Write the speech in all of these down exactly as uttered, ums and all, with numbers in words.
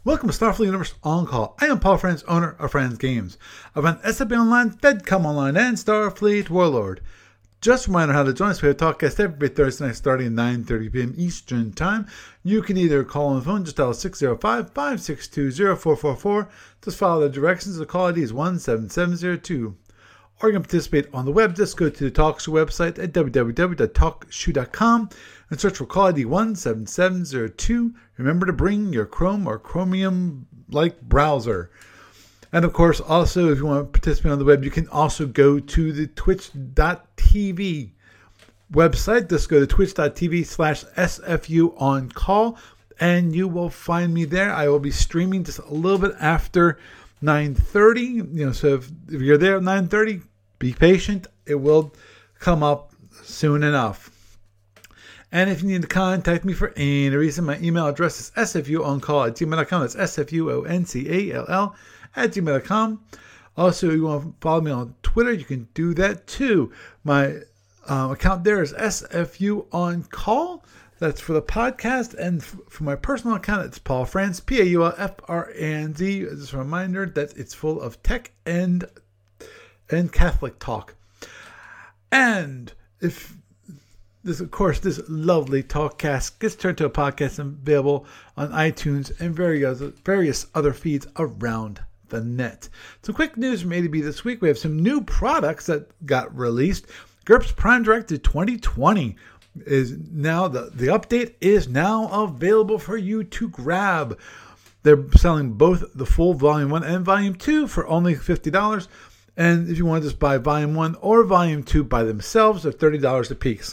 Welcome to Starfleet Universe On Call. I am Paul Franz, owner of Franz Games. I run S F B Online, FedCom Online, and Starfleet Warlord. Just a reminder how to join us. We have a talkcast every Thursday night starting at nine thirty p.m. Eastern Time. You can either call on the phone, just dial six oh five, five six two, oh four four four. Just follow the directions. The call I D is one seven seven zero two. Or you can participate on the web. Just go to the TalkShoe website at w w w dot talk shoe dot com and search for call I D one seven seven zero two. Remember to bring your Chrome or Chromium-like browser. And of course, also, if you want to participate on the web, you can also go to the twitch dot t v website. Just go to twitch dot t v slash S F U on call, and you will find me there. I will be streaming just a little bit after nine thirty. You know, so if, if you're there at nine thirty, be patient. It will come up soon enough. And if you need to contact me for any reason, my email address is s f u on call at gmail dot com. That's S F U O N C A L L at gmail dot com. Also, if you want to follow me on Twitter, you can do that too. My uh, account there is S F U on call. That's for the podcast. And f- for my personal account, it's Paul Franz, P A U L F R A N Z. Just a reminder that it's full of tech and, and Catholic talk. And if This, of course, this lovely talkcast gets turned to a podcast and available on iTunes and various various other feeds around the net. Some quick news from A to B this week. We have some new products that got released. GURPS Prime Directive twenty twenty is now, the, the update is now available for you to grab. They're selling both the full Volume one and Volume two for only fifty dollars. And if you want to just buy Volume one or Volume two by themselves, they're thirty dollars a piece.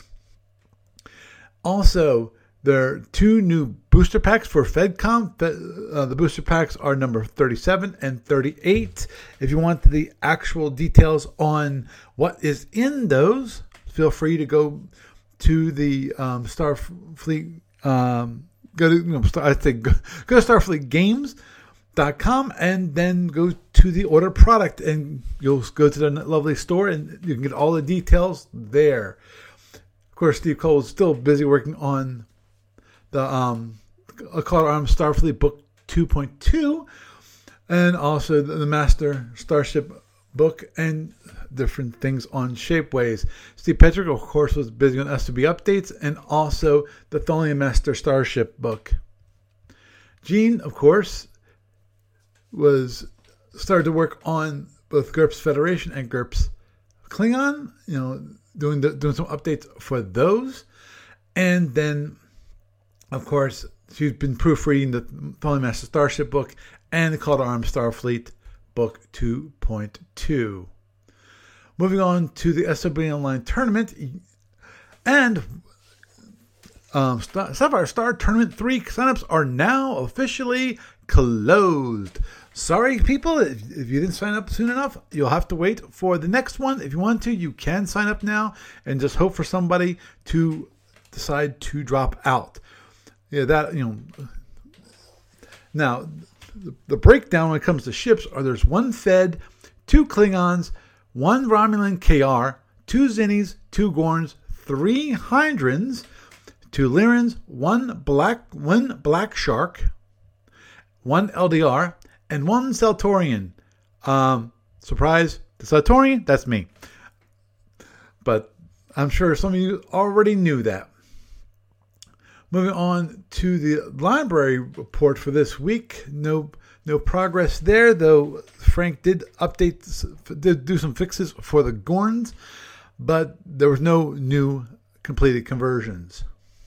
Also, there are two new booster packs for FedCom. Uh, the booster packs are number thirty-seven and thirty-eight. If you want the actual details on what is in those, feel free to go to the um, Starfleet. Um, go to you know, Star, I think go, go to starfleet games dot com and then go to the order product, and you'll go to the lovely store and you can get all the details there. Of course, Steve Cole is still busy working on the um, A Call to Arms Starfleet Book two point two and also the, the Master Starship book and different things on Shapeways. Steve Petrick, of course, was busy on S two B updates and also the Tholian Master Starship book. Gene, of course, was started to work on both GURPS Federation and GURPS Klingon, you know, doing the, doing some updates for those. And then, of course, she's been proofreading the Tholian Master Starship book and the Call to Arms Starfleet book two point two. Moving on to the S O B Online tournament. And um, Star, Sapphire Star Tournament three signups are now officially closed. Sorry, people, if, if you didn't sign up soon enough, you'll have to wait for the next one. If you want to, you can sign up now and just hope for somebody to decide to drop out. Yeah, that, you know. Now, the, the breakdown when it comes to ships are there's one Fed, two Klingons, one Romulan K R, two Zinnies, two Gorns, three Hydrons, two Lyrans, one Black, one Black Shark, one L D R, and one Seltorian. Um, surprise, the Seltorian, that's me. But I'm sure some of you already knew that. Moving on to the library report for this week. No no progress there, though Frank did update, did do some fixes for the Gorns, but there was no new completed conversions.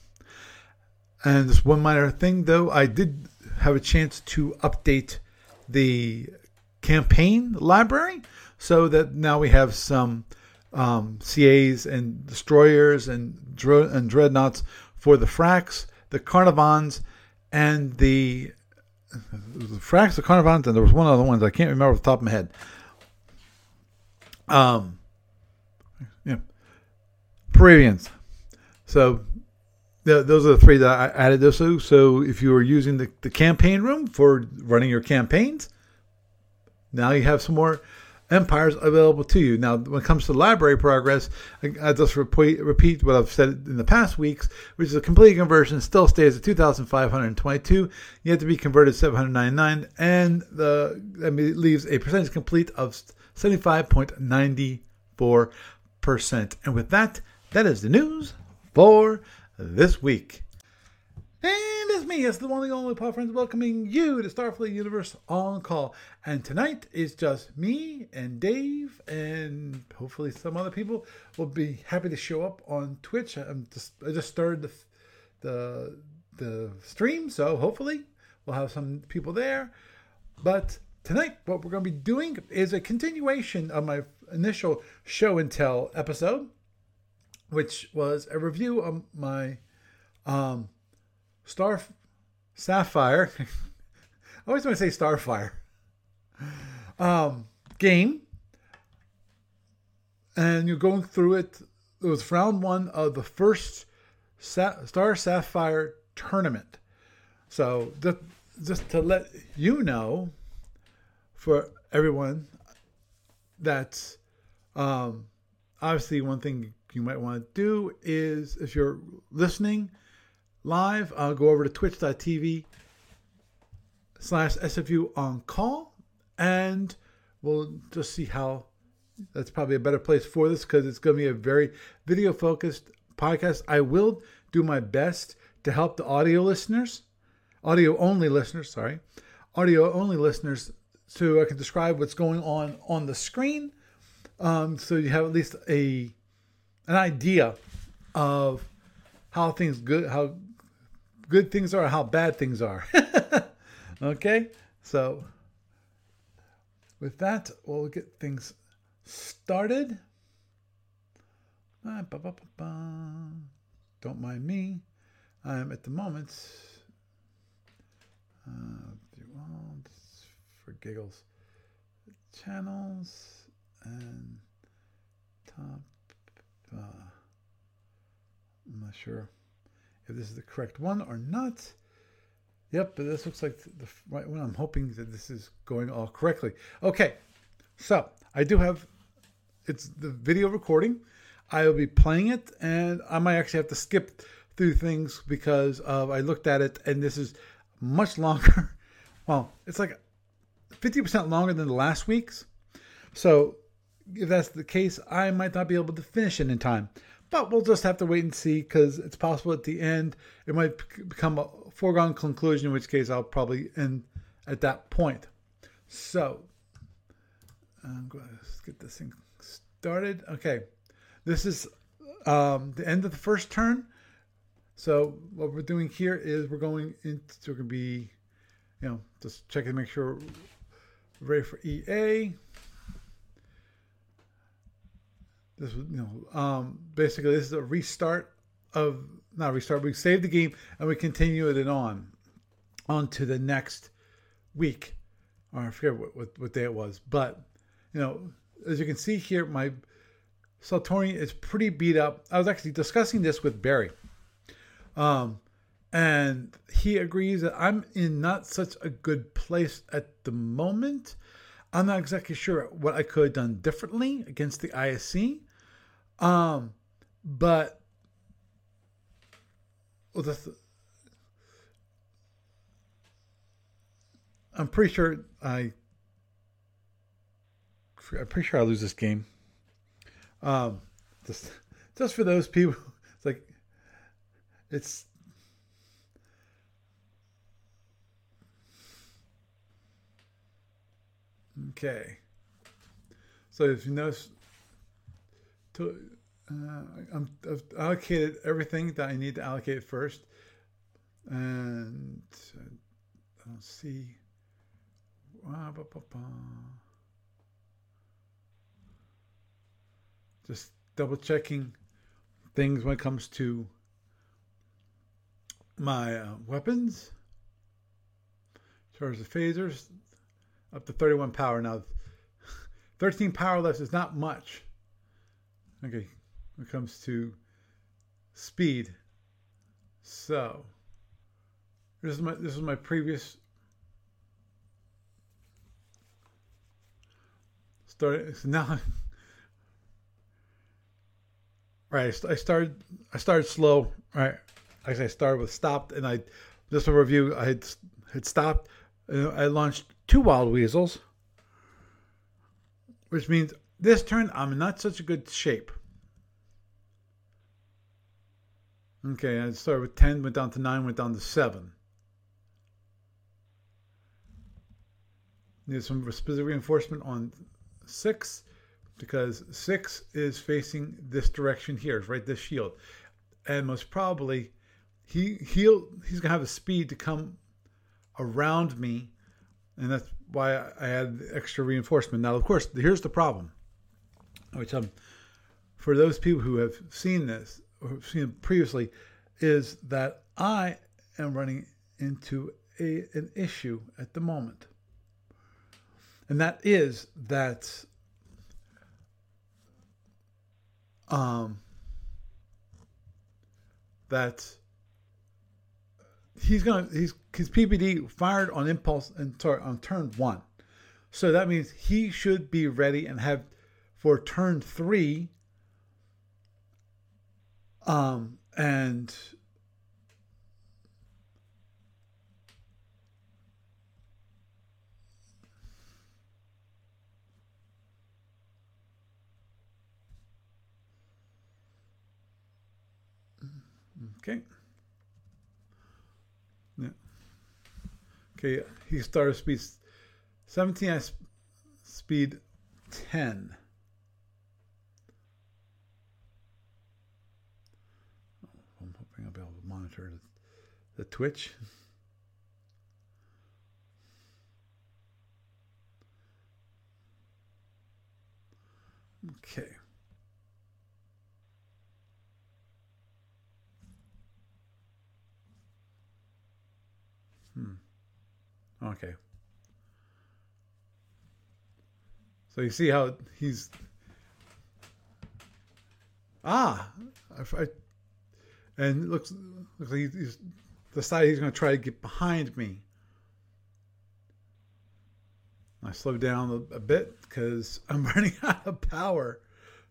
And this one minor thing, though, I did have a chance to update the campaign library so that now we have some um, C As and destroyers and, dro- and dreadnoughts for the Frax, the Carnivons, and the, the Frax, the Carnivons, and there was one other one that I can't remember off the top of my head. Um, yeah, Paravians. So the, those are the three that I added those to. So if you were using the, the campaign room for running your campaigns, now you have some more empires available to you. Now, when it comes to library progress, I, I just repeat, repeat what I've said in the past weeks, which is a complete conversion still stays at two thousand five hundred twenty-two. You have to be converted seven hundred ninety-nine, and the that leaves a percentage complete of seventy-five point nine four percent. And with that, that is the news for this week. And it's me, it's the one and only Paul Friends, welcoming you to Starfleet Universe On Call. And tonight is just me and Dave, and hopefully some other people will be happy to show up on Twitch. I'm just I just started the the the stream, so hopefully we'll have some people there. But tonight, what we're going to be doing is a continuation of my initial show and tell episode, which was a review of my um. Star Sapphire. I always want to say Starfire. Um, game. And you're going through it. It was round one of the first Sa- Star Sapphire tournament. So just, just to let you know, for everyone, that um, obviously one thing you might want to do is, if you're listening live, I'll go over to twitch.tv slash SFU on call, and we'll just see how that's probably a better place for this, because it's going to be a very video focused podcast. I will do my best to help the audio listeners, audio only listeners, sorry, audio only listeners, so I can describe what's going on on the screen. Um, so you have at least a, an idea of how things good, how good things are, how bad things are. Okay, so with that, we'll get things started. Ah, ba, ba, ba, ba. Don't mind me. I'm at the moment, uh, well, for giggles, channels and top. Uh, I'm not sure if this is the correct one or not. Yep, but this looks like the right one. I'm hoping that this is going all correctly. Okay, so I do have, it's the video recording. I will be playing it, and I might actually have to skip through things because of, I looked at it, and this is much longer. Well, it's like fifty percent longer than the last week's. So if that's the case, I might not be able to finish it in time. But we'll just have to wait and see, because it's possible at the end it might become a foregone conclusion, in which case I'll probably end at that point. So I'm going to get this thing started. Okay, this is um, the end of the first turn. So what we're doing here is we're going into, we're going to be, you know, just checking to make sure we're ready for E A. This, you know, um, basically this is a restart of, not restart, we save the game and we continue it on, on to the next week. Or I forget what, what, what day it was. But, you know, as you can see here, my Saltorian is pretty beat up. I was actually discussing this with Barry. Um, and he agrees that I'm in not such a good place at the moment. I'm not exactly sure what I could have done differently against the I S C. Um, but well, that's, I'm pretty sure I, I'm pretty sure I lose this game. Um, just, just for those people, it's like, it's, okay. So if you notice, to, uh, I'm, I've allocated everything that I need to allocate first, and I don't see. Ah, bah, bah, bah. Just double checking things when it comes to my uh, weapons. As far as the phasers, up to thirty-one power now. thirteen power left is not much. Okay, when it comes to speed. So this is my this is my previous started so now. Right, I started. I started slow. Right, like I started with stopped, and I just a review. I had had stopped. Uh, I launched two wild weasels, which means this turn I'm in not such a good shape. Okay, I started with ten, went down to nine, went down to seven. Need some specific reinforcement on six, because six is facing this direction here, right? This shield, and most probably he he'll he's gonna have the speed to come around me, and that's why I had extra reinforcement. Now, of course, here's the problem, which um, for those people who have seen this or have seen it previously, is that I am running into a an issue at the moment, and that is that. Um, that he's gonna he's his P P D fired on impulse and sorry on turn one, so that means he should be ready and have for turn three. Um, and okay. Yeah. Okay, he started speed seventeen, I speed ten. I'm hoping I'll be able to monitor the, the Twitch. Okay. Hmm. Okay. So you see how he's ah, I, I, and it looks looks like he's decided he's going to try to get behind me. I slowed down a, a bit because I'm running out of power.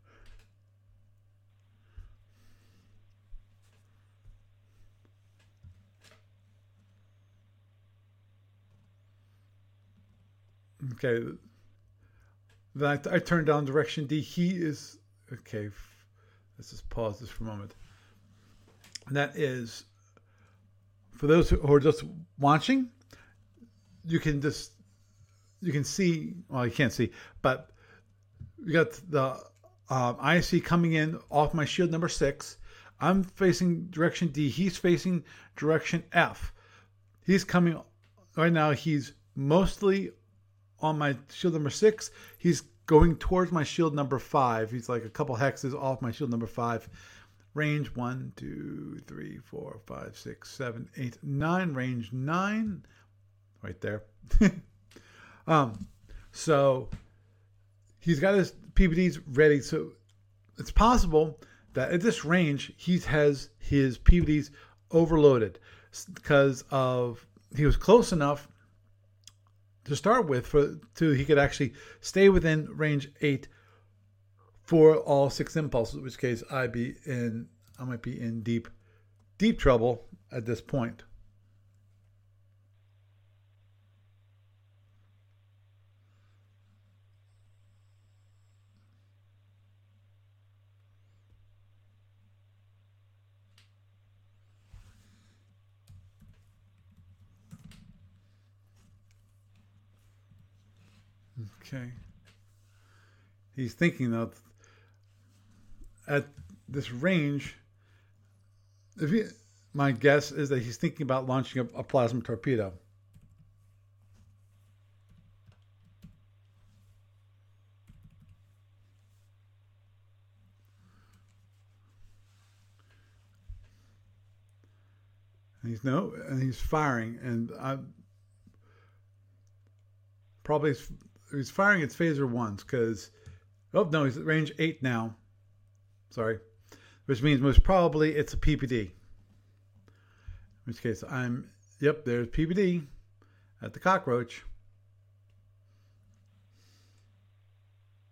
Okay. Then I, I turned down direction D. He is okay. Let's just pause this for a moment. And that is for those who are just watching. You can just you can see. Well, you can't see, but you got the um, I C coming in off my shield number six. I'm facing direction D. He's facing direction F. He's coming right now. He's mostly on my shield number six. He's going towards my shield number five. He's like a couple hexes off my shield number five. Range one, two, three, four, five, six, seven, eight, nine. Range nine. Right there. um, so he's got his P P Ds ready. So it's possible that at this range he has his P P Ds overloaded because of he was close enough to start with for to he could actually stay within range eight for all six impulses, in which case I'd be in I might be in deep deep trouble at this point. Okay. He's thinking of at this range. If he, my guess is that he's thinking about launching a, a plasma torpedo. And he's no, and he's firing, and I probably he's firing its phaser ones because oh no, he's at range eight now. Sorry. Which means most probably it's a P P D. In which case I'm, yep, there's P P D at the cockroach.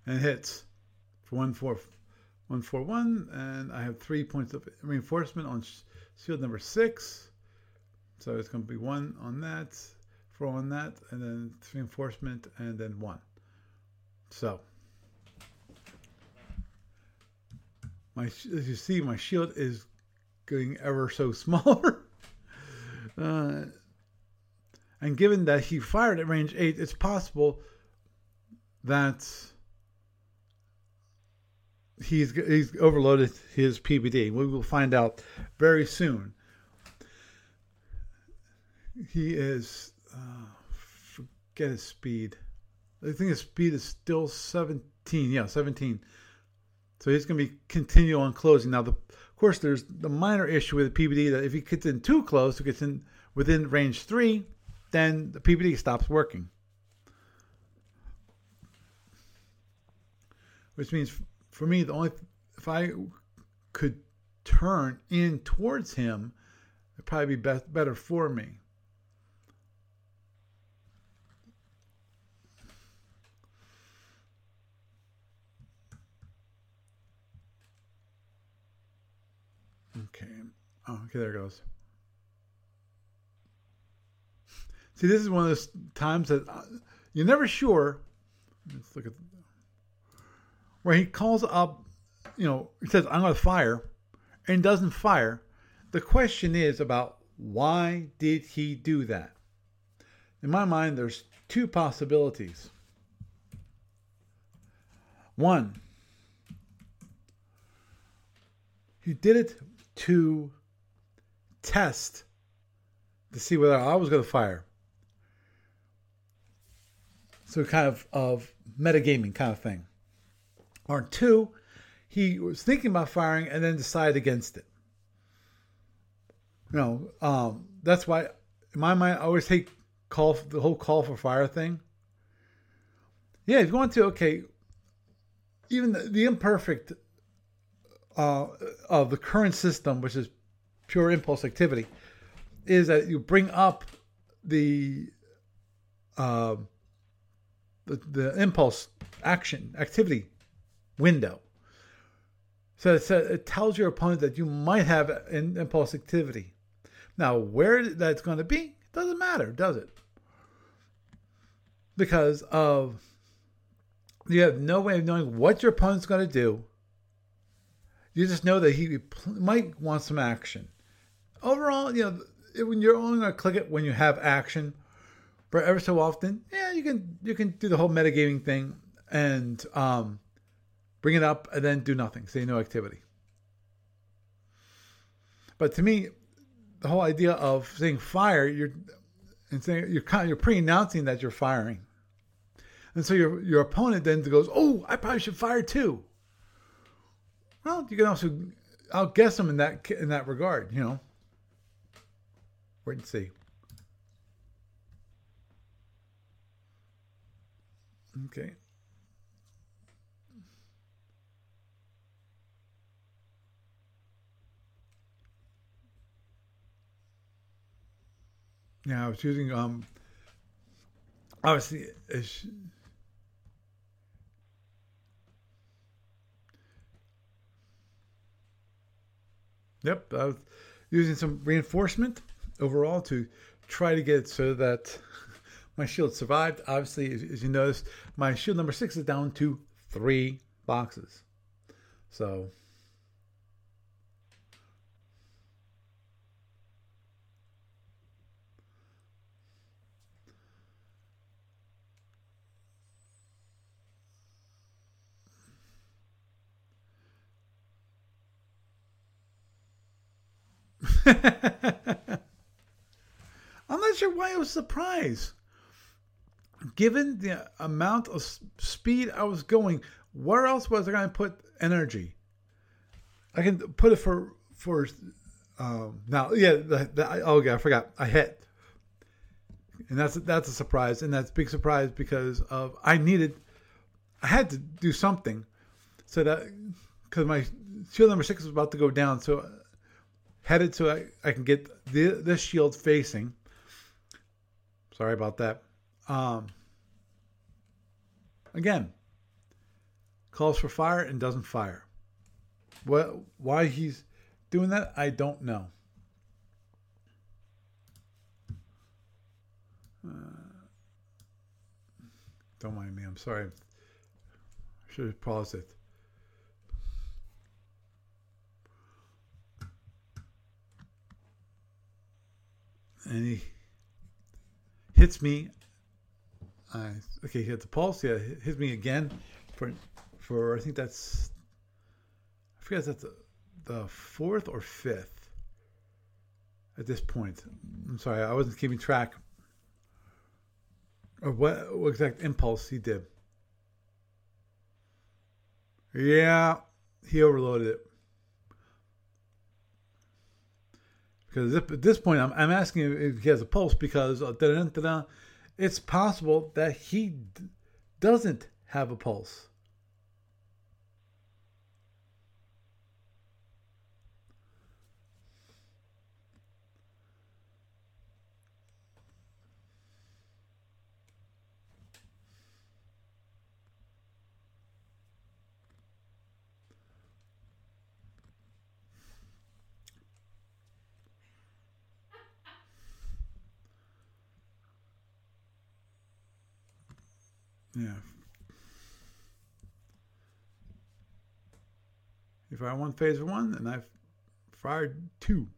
and hits for one four one four one, and I have three points of reinforcement on shield number six. So it's going to be one on that, four on that, and then reinforcement, and then one. So my as you see, my shield is getting ever so smaller. uh, and given that he fired at range eight, it's possible that he's he's overloaded his P B D. We will find out very soon. He is uh, forget his speed. I think his speed is still seventeen. Yeah, seventeen. So he's going to be continue on closing. Now, the, of course, there's the minor issue with the P B D that if he gets in too close, he gets in within range three, then the P B D stops working. Which means for me, the only if I could turn in towards him, it'd probably be best, better for me. Okay. Oh, okay, there it goes. See, this is one of those times that you're never sure. Let's look at where he calls up, you know, he says, I'm going to fire, and doesn't fire. The question is about why did he do that? In my mind, there's two possibilities. One, he did it to test to see whether I was going to fire. So kind of, of metagaming kind of thing. Or two, he was thinking about firing and then decided against it. You know, um, that's why in my mind I always hate call the whole call for fire thing. Yeah, if you want to, okay, even the, the imperfect uh, of the current system, which is pure impulse activity, is that you bring up the uh, the, the impulse action activity window. So it, says, it tells your opponent that you might have an impulse activity. Now, where that's going to be, doesn't matter, does it? Because of you have no way of knowing what your opponent's going to do. You just know that he might want some action. Overall, you know, when you're only going to click it when you have action, but ever so often, yeah, you can you can do the whole metagaming thing and um, bring it up and then do nothing, say no activity. But to me, the whole idea of saying fire, you're and saying you're kind of, you're pre-announcing that you're firing, and so your your opponent then goes, "Oh, I probably should fire too." Well, you can also outguess them in that in that regard, you know. Wait and see. Okay. Yeah, I was using um. Obviously, it's, yep, I was using some reinforcement overall to try to get it so that my shield survived. Obviously, as, as you notice, my shield number six is down to three boxes. So, I'm not sure why I was surprised. Given the amount of speed I was going, where else was I going to put energy? I can put it for for um, now. Yeah, the, the, oh yeah, I forgot. I hit, and that's that's a surprise, and that's a big surprise because of I needed, I had to do something, so that because my shield number six was about to go down, so headed so I, I can get the, this shield facing. Sorry about that. Um, again, calls for fire and doesn't fire. What? Why he's doing that, I don't know. Uh, don't mind me. I'm sorry. I should have paused it. And he hits me. Uh, okay, he hit the pulse. Yeah, hits me again for for I think that's I forget if that's the, the fourth or fifth at this point. I'm sorry, I wasn't keeping track of what, what exact impulse he did. Yeah, he overloaded it. Because at this point, I'm, I'm asking if he has a pulse because uh, da-da-da-da, it's possible that he d- doesn't have a pulse. Yeah. If I won phase one, and I've fired two.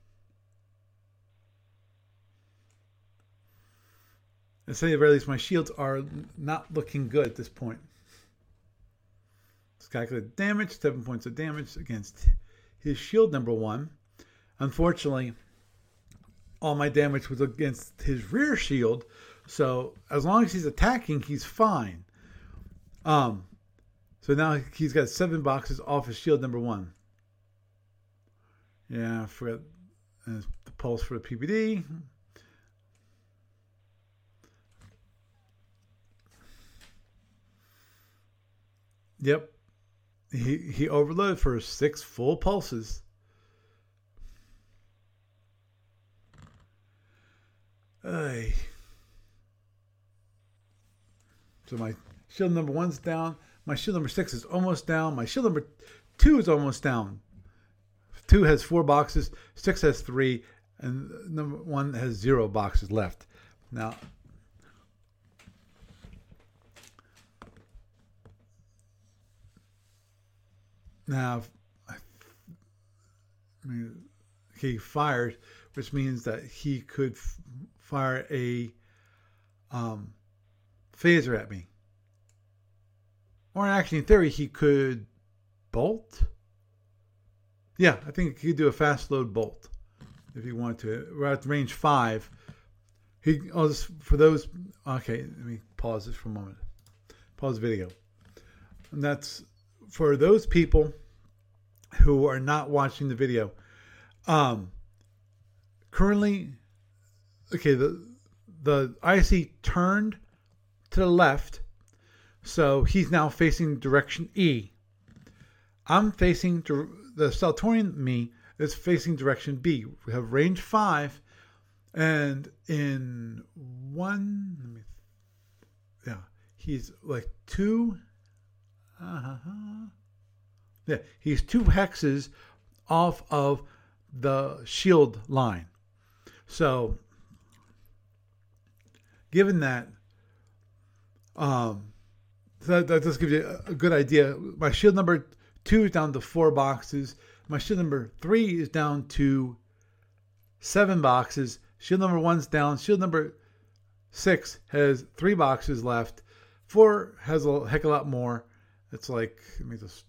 And say at the very least, my shields are not looking good at this point. Let's calculate damage. Seven points of damage against his shield number one. Unfortunately, all my damage was against his rear shield. So as long as he's attacking, he's fine. Um, so now he's got seven boxes off his shield number one. Yeah, I forgot uh, the pulse for the P P D. Yep, he he overloaded for six full pulses. Ay. So my shield number one's down. My shield number six is almost down. My shield number two is almost down. Two has four boxes. Six has three. And number one has zero boxes left. Now, now, I mean, he fired, which means that he could f- fire a um, phaser at me. Or actually, in theory, he could bolt. Yeah, I think he could do a fast load bolt if he wanted to. We're at range five. He, I'll just, for those, okay, let me pause this for a moment. Pause the video. And that's for those people who are not watching the video. Um, currently, okay, the the I C turned to the left, so he's now facing direction E. I'm facing the Saltorian me is facing direction B. We have range five, and in one, let me, yeah, he's like two. Uh-huh. Yeah, he's two hexes off of the shield line. So, given that, um, that, that just gives you a good idea. My shield number two is down to four boxes. My shield number three is down to seven boxes. Shield number one's down. Shield number six has three boxes left. Four has a heck of a lot more. It's like, let me just,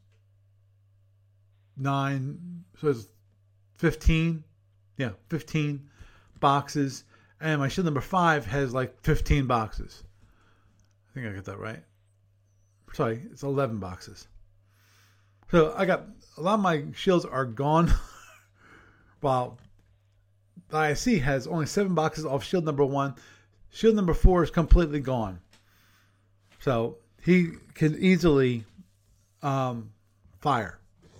nine, so it's fifteen. Yeah, fifteen boxes. And my shield number five has like fifteen boxes. I think I got that right. Sorry, it's eleven boxes. So I got, a lot of my shields are gone. While the I C has only seven boxes off shield number one. Shield number four is completely gone. So he can easily um, fire.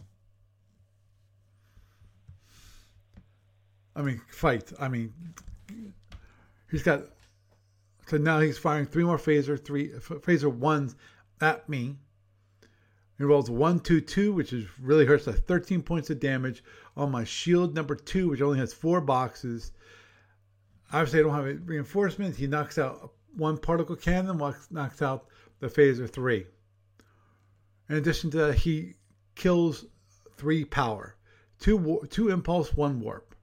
I mean, fight. I mean, he's got, so now he's firing three more phaser, three phaser ones at me. He rolls one, two, two, which is really hurts. That's thirteen points of damage on my shield number two, which only has four boxes. Obviously, I don't have a reinforcement. He knocks out one particle cannon, knocks out the phaser three. In addition to that, he kills three power, two two impulse, one warp.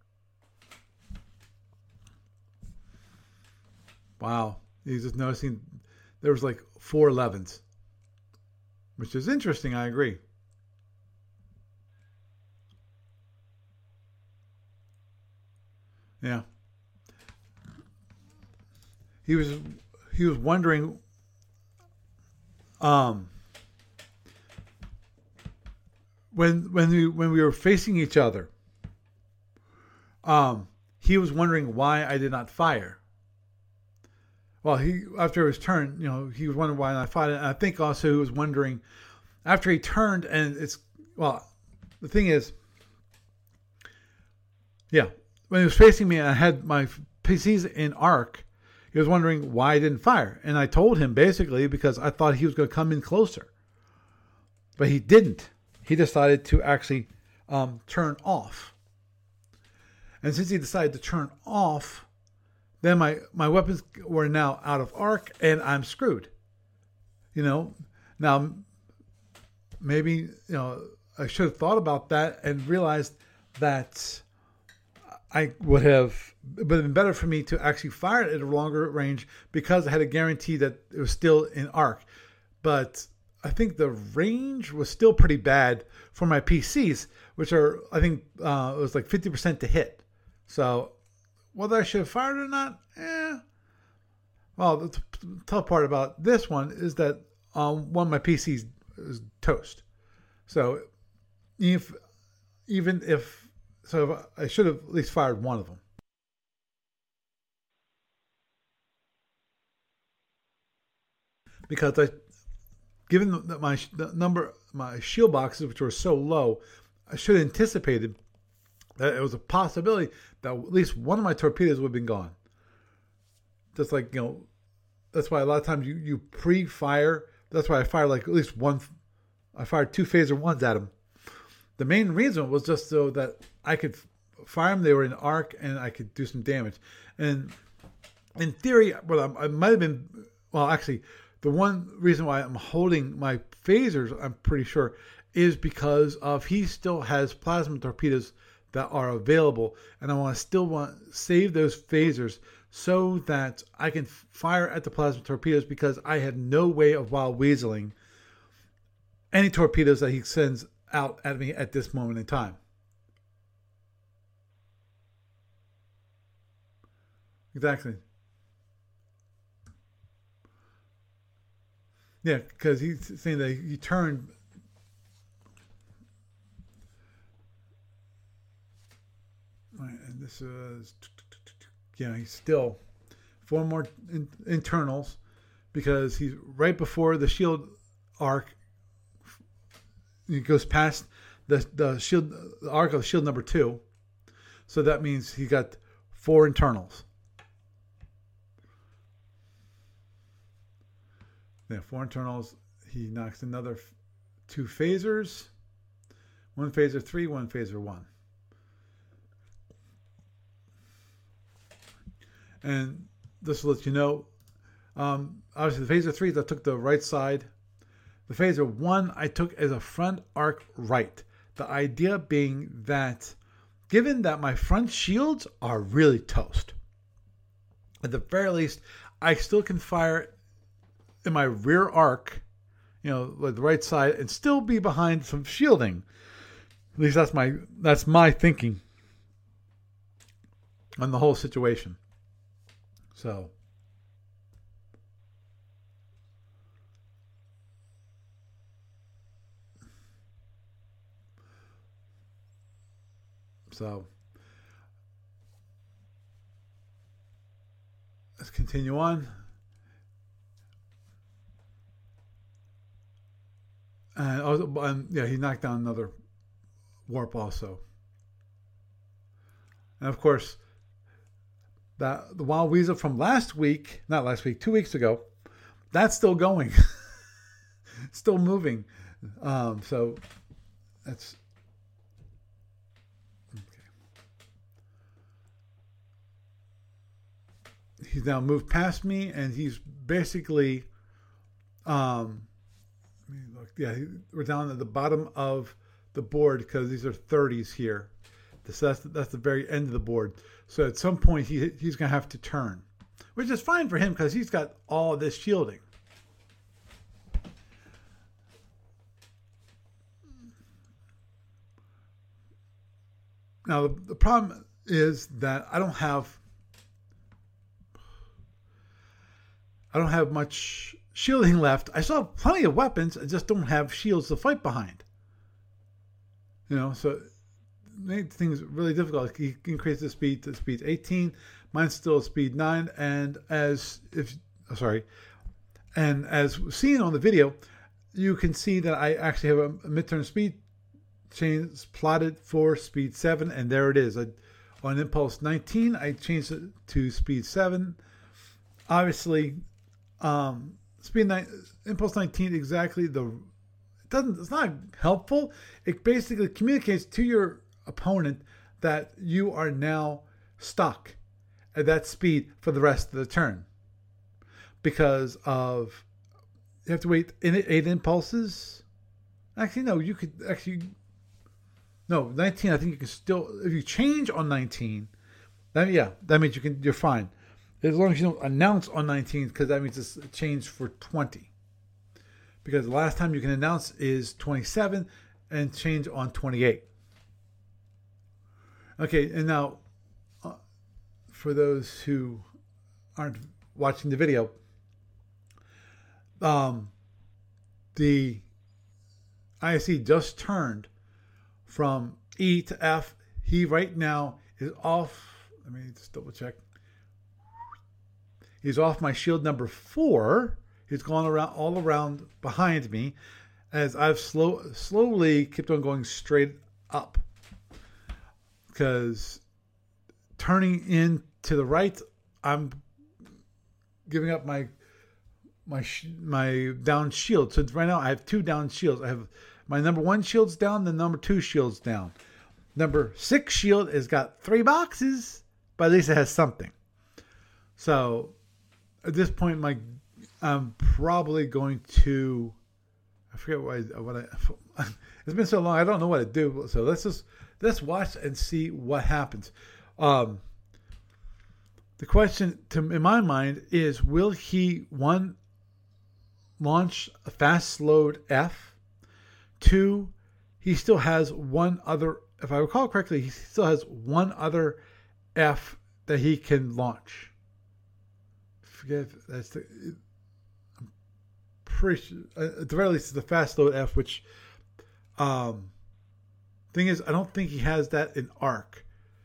Wow, he's just noticing there was like four elevens, which is interesting. I agree. Yeah. He was he was wondering um when when we when we were facing each other, um he was wondering why I did not fire. Well, he after his turn, you know, he was wondering why I did not fire. And I think also he was wondering after he turned, and it's well, the thing is, yeah, when he was facing me and I had my P Cs in arc, he was wondering why I didn't fire. And I told him basically because I thought he was going to come in closer. But he didn't. He decided to actually um, turn off. And since he decided to turn off, then my, my weapons were now out of arc and I'm screwed. You know, now maybe, you know, I should have thought about that and realized that I would have, it would have been better for me to actually fire it at a longer range because I had a guarantee that it was still in arc. But I think the range was still pretty bad for my P Cs, which are, I think uh, it was like fifty percent to hit. So whether I should have fired it or not, eh. Well, the t- tough part about this one is that um, one of my P Cs is toast. So if even if, so I should have at least fired one of them. Because I, given that my the number, my shield boxes, which were so low, I should have anticipated that it was a possibility that at least one of my torpedoes would have been gone. Just like, you know, that's why a lot of times you, you pre-fire. That's why I fired like at least one. I fired two phaser ones at them. The main reason was just so that I could fire them. They were in arc and I could do some damage. And in theory, well, I might have been, well, actually, the one reason why I'm holding my phasers, I'm pretty sure, is because of he still has plasma torpedoes that are available. And I want to still want to save those phasers so that I can fire at the plasma torpedoes because I have no way of wild weaseling any torpedoes that he sends out at me at this moment in time. Exactly. Yeah, because he's saying that he turned. Right, and this is, yeah, he's still four more in, internals because he's right before the shield arc. He goes past the the shield the arc of shield number two, so that means he got four internals. Yeah, four internals. He knocks another f- two phasers, one phaser three, one phaser one, and this will let you know. Um, obviously, the phaser threes I took the right side. The phaser one I took as a front arc right. The idea being that given that my front shields are really toast, at the very least, I still can fire in my rear arc, you know, with the right side and still be behind some shielding. At least that's my that's my thinking on the whole situation. So So let's continue on. And, also, and yeah, he knocked down another warp also. And of course, that the Wild Weasel from last week, not last week, two weeks ago, that's still going. Still moving. Um, so that's okay. He's now moved past me, and he's basically, um, let me look. Yeah, we're down at the bottom of the board because these are thirties here. So that's that's the very end of the board. So at some point he he's gonna have to turn, which is fine for him because he's got all this shielding. Now the, the problem is that I don't have I don't have much shielding left. I still have plenty of weapons. I just don't have shields to fight behind. You know, so it made things really difficult. He increased the speed to speed eighteen. Mine's still speed nine. And as if oh, sorry, and as seen on the video, you can see that I actually have a, a midterm speed change plotted for speed seven, and there it is. I, on Impulse nineteen, I changed it to speed seven. Obviously, um, speed nine, Impulse nineteen exactly the it doesn't. It's not helpful. It basically communicates to your opponent that you are now stuck at that speed for the rest of the turn because of you have to wait in eight impulses. Actually, no, you could actually. No, nineteen. I think you can still, if you change on nineteen, then yeah, that means you can. You're fine, as long as you don't announce on nineteen, because that means it's a change for twenty. Because the last time you can announce is twenty-seven, and change on twenty-eight. Okay, and now, uh, for those who aren't watching the video, um, the I S E just turned from E to F. He right now is off. Let me just double check. He's off my shield number four. He's gone around all around behind me as I've slow, slowly kept on going straight up. Because turning in to the right, I'm giving up my my my down shield. So right now I have two down shields. I have my number one shield's down, the number two shield's down. Number six shield has got three boxes, but at least it has something. So at this point, my I'm probably going to. I forget what I, what I. It's been so long, I don't know what to do. So let's just let's watch and see what happens. Um, the question to in my mind is: will he one launch a fast load F? Two, he still has one other, if I recall correctly, he still has one other F that he can launch. Forget if that's the, I'm pretty sure, at the very least, the fast load F, which, um, thing is, I don't think he has that in Arc.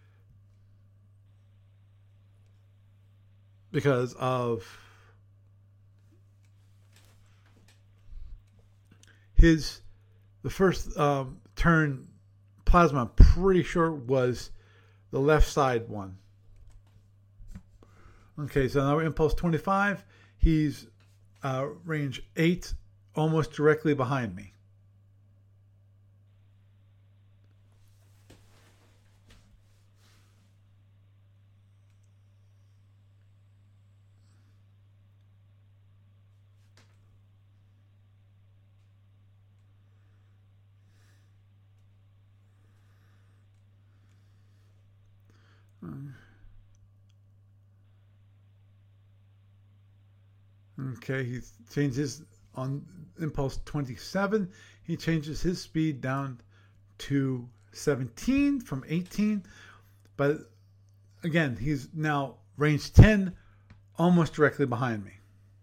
Because of his The first um, turn plasma, I'm pretty sure, was the left side one. Okay, so now we're Impulse twenty-five. He's uh, range eight, almost directly behind me. Okay, he changes on Impulse twenty-seven. He changes his speed down to seventeen from eighteen. But again, he's now range ten, almost directly behind me.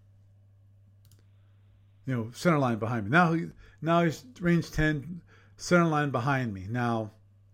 You know, center line behind me. Now, he, now he's range ten, center line behind me. Now,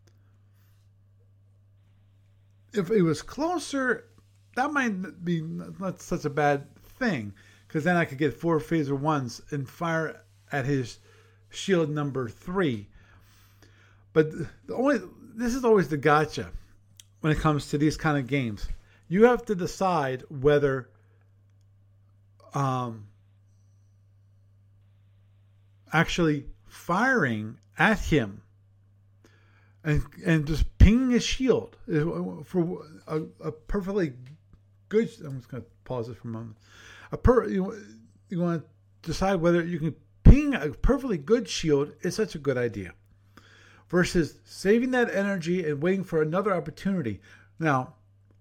if it was closer, that might be not such a bad thing, because then I could get four phaser ones and fire at his shield number three. But the only this is always the gotcha when it comes to these kind of games. You have to decide whether um, actually firing at him and and just pinging his shield for a, a perfectly good. I'm just going to pause this for a moment. A per, you, you want to decide whether you can ping a perfectly good shield is such a good idea versus saving that energy and waiting for another opportunity. Now,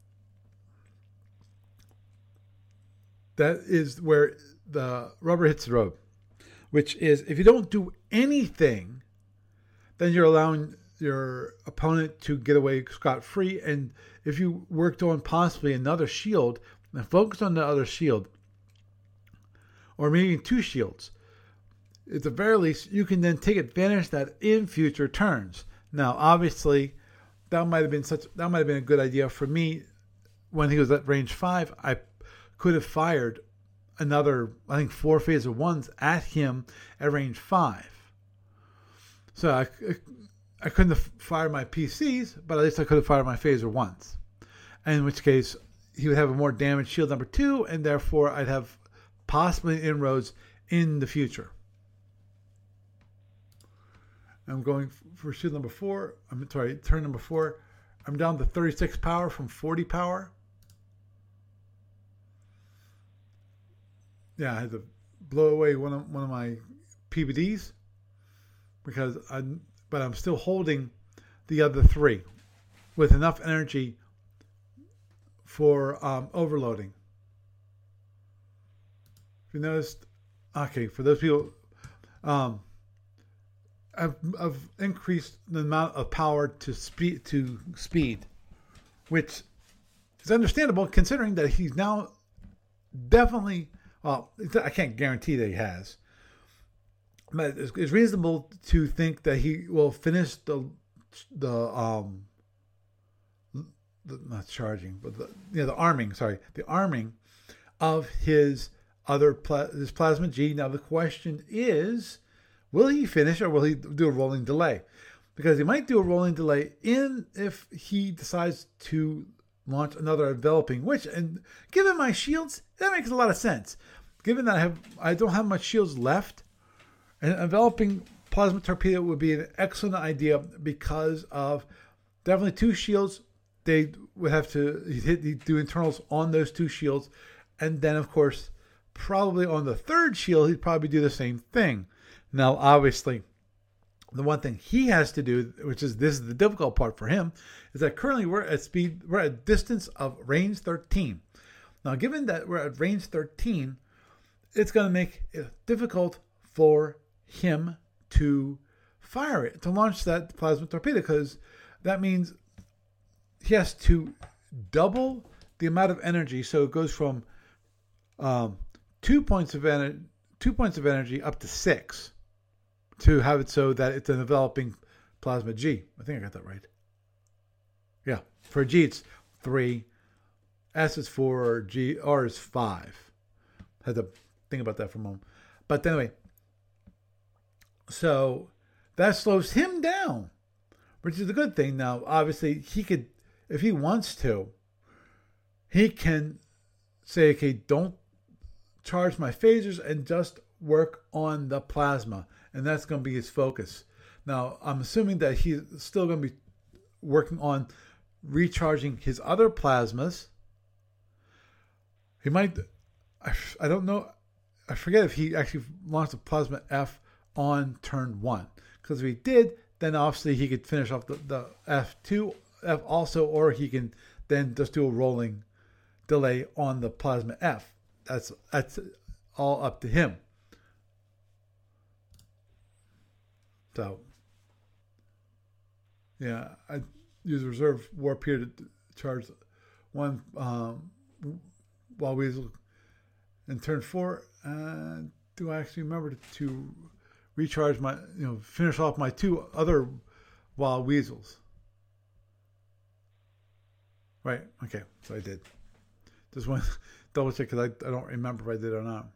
that is where the rubber hits the road, which is if you don't do anything, then you're allowing your opponent to get away scot-free. And if you worked on possibly another shield and focused on the other shield, or maybe two shields, at the very least, you can then take advantage of that in future turns. Now, obviously, that might have been such that might have been a good idea for me when he was at range five. I could have fired another, I think, four phaser ones at him at range five. So I, I couldn't have fired my P Cs, but at least I could have fired my phaser ones. In which case, he would have a more damaged shield number two, and therefore I'd have possibly inroads in the future. I'm going for shield number four. I'm sorry, turn number four. I'm down to thirty-six power from forty power. Yeah, I had to blow away one of one of my P B Ds because I, but I'm still holding the other three with enough energy for um, overloading. If you noticed, okay, for those people, um, I've, I've increased the amount of power to speed to speed, which is understandable considering that he's now definitely. Well, I can't guarantee that he has, but it's, it's reasonable to think that he will finish the the um the, not charging, but the you know, the arming. Sorry, the arming of his other pla- his plasma G. Now the question is, will he finish or will he do a rolling delay? Because he might do a rolling delay in if he decides to launch another enveloping, which, and given my shields, that makes a lot of sense. Given that I have, I don't have much shields left, an enveloping plasma torpedo would be an excellent idea because of definitely two shields. They would have to hit, he'd do internals on those two shields, and then of course, probably on the third shield, he'd probably do the same thing. Now, obviously, the one thing he has to do, which is this is the difficult part for him, is that currently we're at speed, we're at a distance of range thirteen. Now, given that we're at range thirteen, it's going to make it difficult for him to fire it, to launch that plasma torpedo, because that means he has to double the amount of energy. So it goes from um, two points of energy, two points of energy up to six. To have it so that it's a developing plasma G. I think I got that right. Yeah. For G, it's three. S is four. G, R is five. Had to think about that for a moment. But anyway, so that slows him down, which is a good thing. Now, obviously, he could, if he wants to, he can say, okay, don't charge my phasers and just work on the plasma. And that's going to be his focus. Now, I'm assuming that he's still going to be working on recharging his other plasmas. He might, I, I don't know, I forget if he actually launched a plasma F on turn one. Because if he did, then obviously he could finish off the, the F two, F also, or he can then just do a rolling delay on the plasma F. That's that's all up to him. So, yeah, I use reserve warp here to charge one um, while Weasel in turn four. Uh, do I actually remember to, to recharge my, you know, finish off my two other Wild Weasels? Right, okay, so I did. Just want to double check because I, I don't remember if I did or not.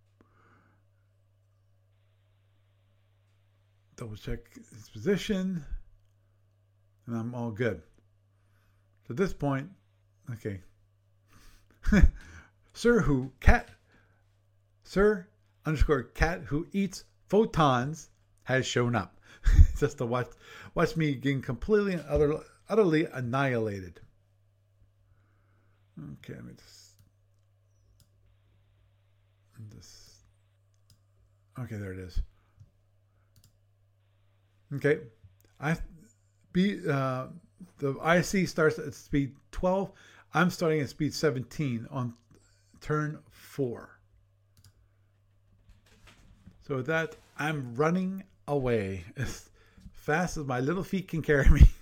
Double check his position, and I'm all good. So at this point, okay. Sir who cat, Sir underscore cat who eats photons has shown up. Just to watch watch me getting completely and utter, utterly annihilated. Okay, let me just, just okay, there it is. Okay, I be uh, the I C starts at speed twelve. I'm starting at speed seventeen on turn four. So with that, I'm running away as fast as my little feet can carry me.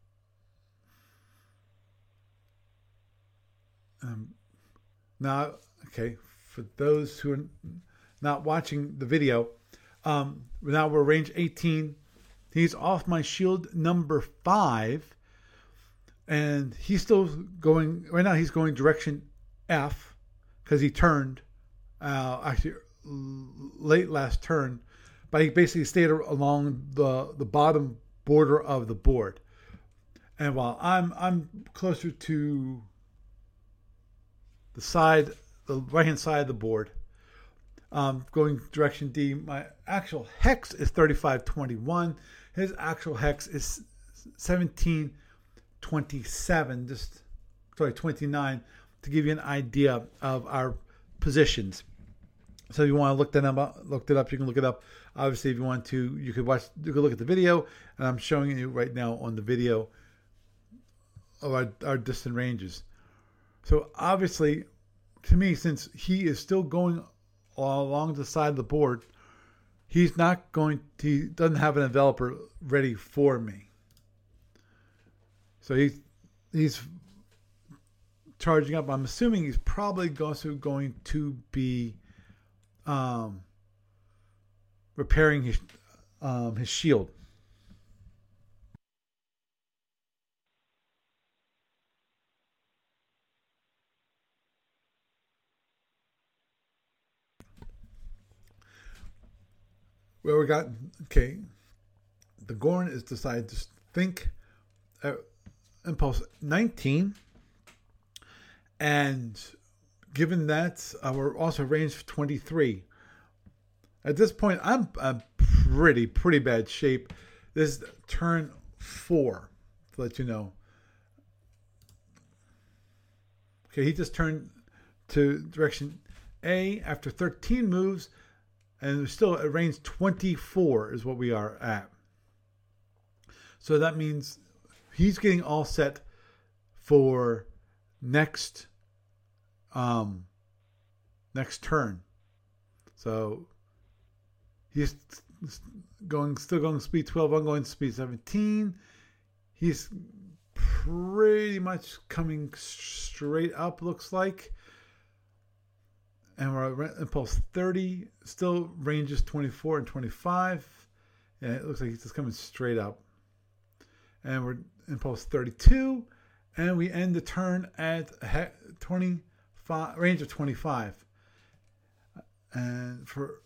Um, now, okay, for those who are not watching the video, um, now we're range eighteen. He's off my shield number five, and he's still going. Right now, he's going direction F because he turned uh, actually late last turn, but he basically stayed along the the bottom border of the board. And while I'm I'm closer to the side, the right hand side of the board, um, going direction D, my actual hex is thirty-five twenty-one. His actual hex is seventeen twenty-seven, just sorry, twenty-nine, to give you an idea of our positions. So if you want to look that up, look it up, you can look it up. Obviously, if you want to, you could watch, you could look at the video, and I'm showing you right now on the video of our, our distant ranges. So obviously, to me, since he is still going along the side of the board, he's not going to, he doesn't have an enveloper ready for me. So he's, he's charging up. I'm assuming he's probably also going to be um, repairing his, um, his shield. Well, we got, okay, the Gorn is decided to think uh, impulse nineteen, and given that uh, we're also range twenty-three. At this point, I'm I'm pretty pretty bad shape. This is turn four, to let you know. Okay, he just turned to direction A after thirteen moves. And we're still at range twenty-four is what we are at. So that means he's getting all set for next um, next turn. So he's going still going speed twelve. I'm going speed seventeen. He's pretty much coming straight up, looks like. And we're at impulse thirty, still ranges twenty-four and twenty-five. And it looks like he's just coming straight up. And we're impulse thirty-two, and we end the turn at twenty-five, range of twenty-five. And for,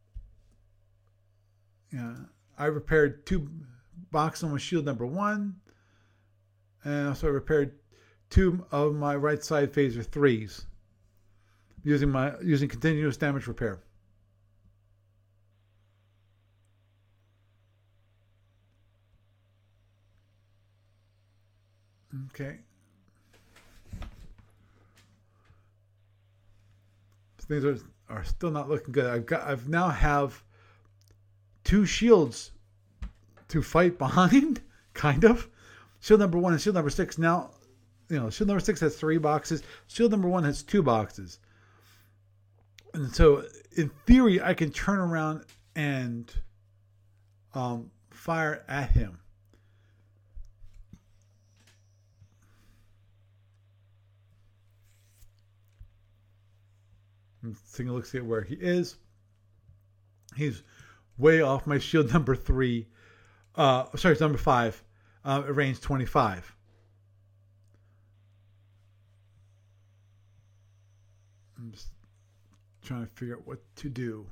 yeah, I repaired two boxes on my shield number one, and also I repaired two of my right side phaser threes. Using my using continuous damage repair. Okay. Things are, are still not looking good. I've got I've now have two shields to fight behind, kind of. Shield number one and shield number six now, you know, shield number six has three boxes. Shield number one has two boxes. And so, in theory, I can turn around and um, fire at him. I'm taking a look, see where he is. He's way off my shield number three. Uh, sorry, it's number five. Uh, at range twenty-five. I'm just trying to figure out what to do,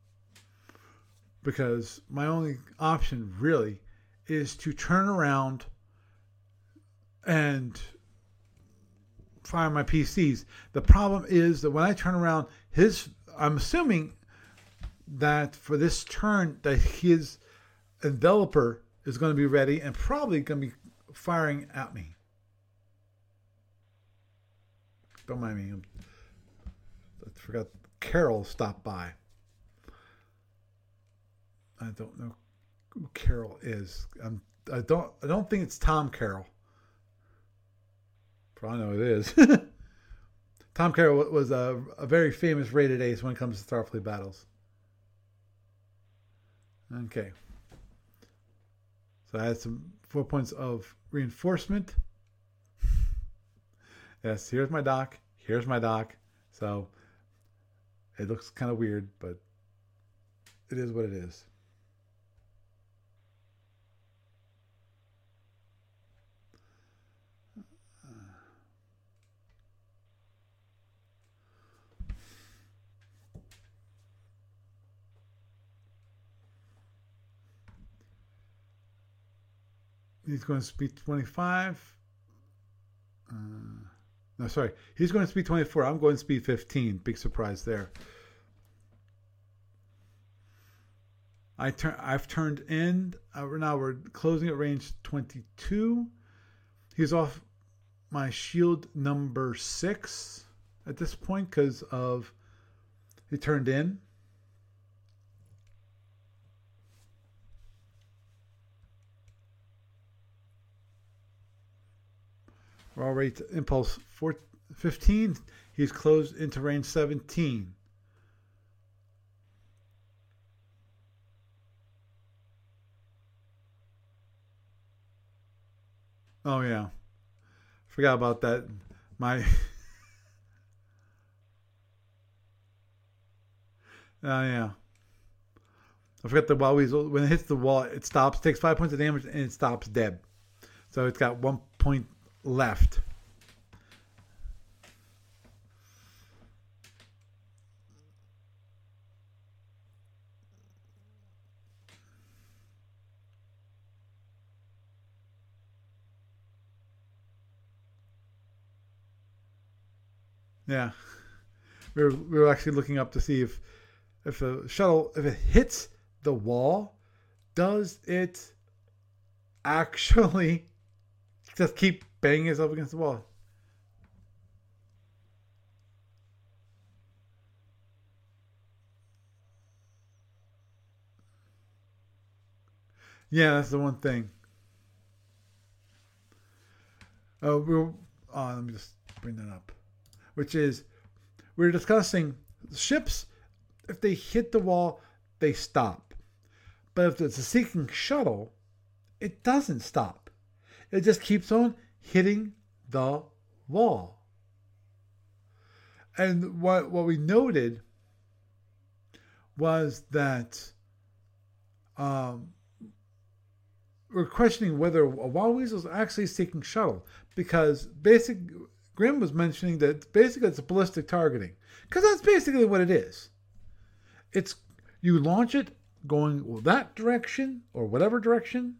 because my only option really is to turn around and fire my P Cs. The problem is that when I turn around, his I'm assuming that for this turn that his enveloper is going to be ready and probably going to be firing at me. Don't mind me. I forgot Carol stopped by. I don't know who Carol is. I'm, I don't. I don't think it's Tom Carroll. Probably know it is. Tom Carroll was a, a very famous rated ace when it comes to Starfleet battles. Okay. So I had some four points of reinforcement. Yes, here's my dock. Here's my dock. So it looks kind of weird, but it is what it is. He's going to speed twenty-five. Uh, no, sorry. He's going to speed twenty-four. I'm going to speed fifteen. Big surprise there. I turn. I've turned in. Uh, now we're closing at range twenty-two. He's off my shield number six at this point because of he turned in. We're already to impulse four, fifteen. He's closed into range seventeen. Oh, yeah. Forgot about that. My. Oh, uh, yeah. I forgot the Wild Weasel. When it hits the wall, it stops, takes five points of damage, and it stops dead. So it's got one point left. Yeah, we were, we were actually looking up to see if if the shuttle, if it hits the wall, does it actually just keep banging itself against the wall? Yeah, that's the one thing. Uh, we were, uh, let me just bring that up. Which is, we we're discussing ships, if they hit the wall, they stop. But if it's a seeking shuttle, it doesn't stop. It just keeps on hitting the wall. And what, what we noted was that um, we're questioning whether a Wild Weasel is actually a seeking shuttle. Because basic... Grim was mentioning that basically it's a ballistic targeting. Because that's basically what it is. It's you launch it going that direction or whatever direction,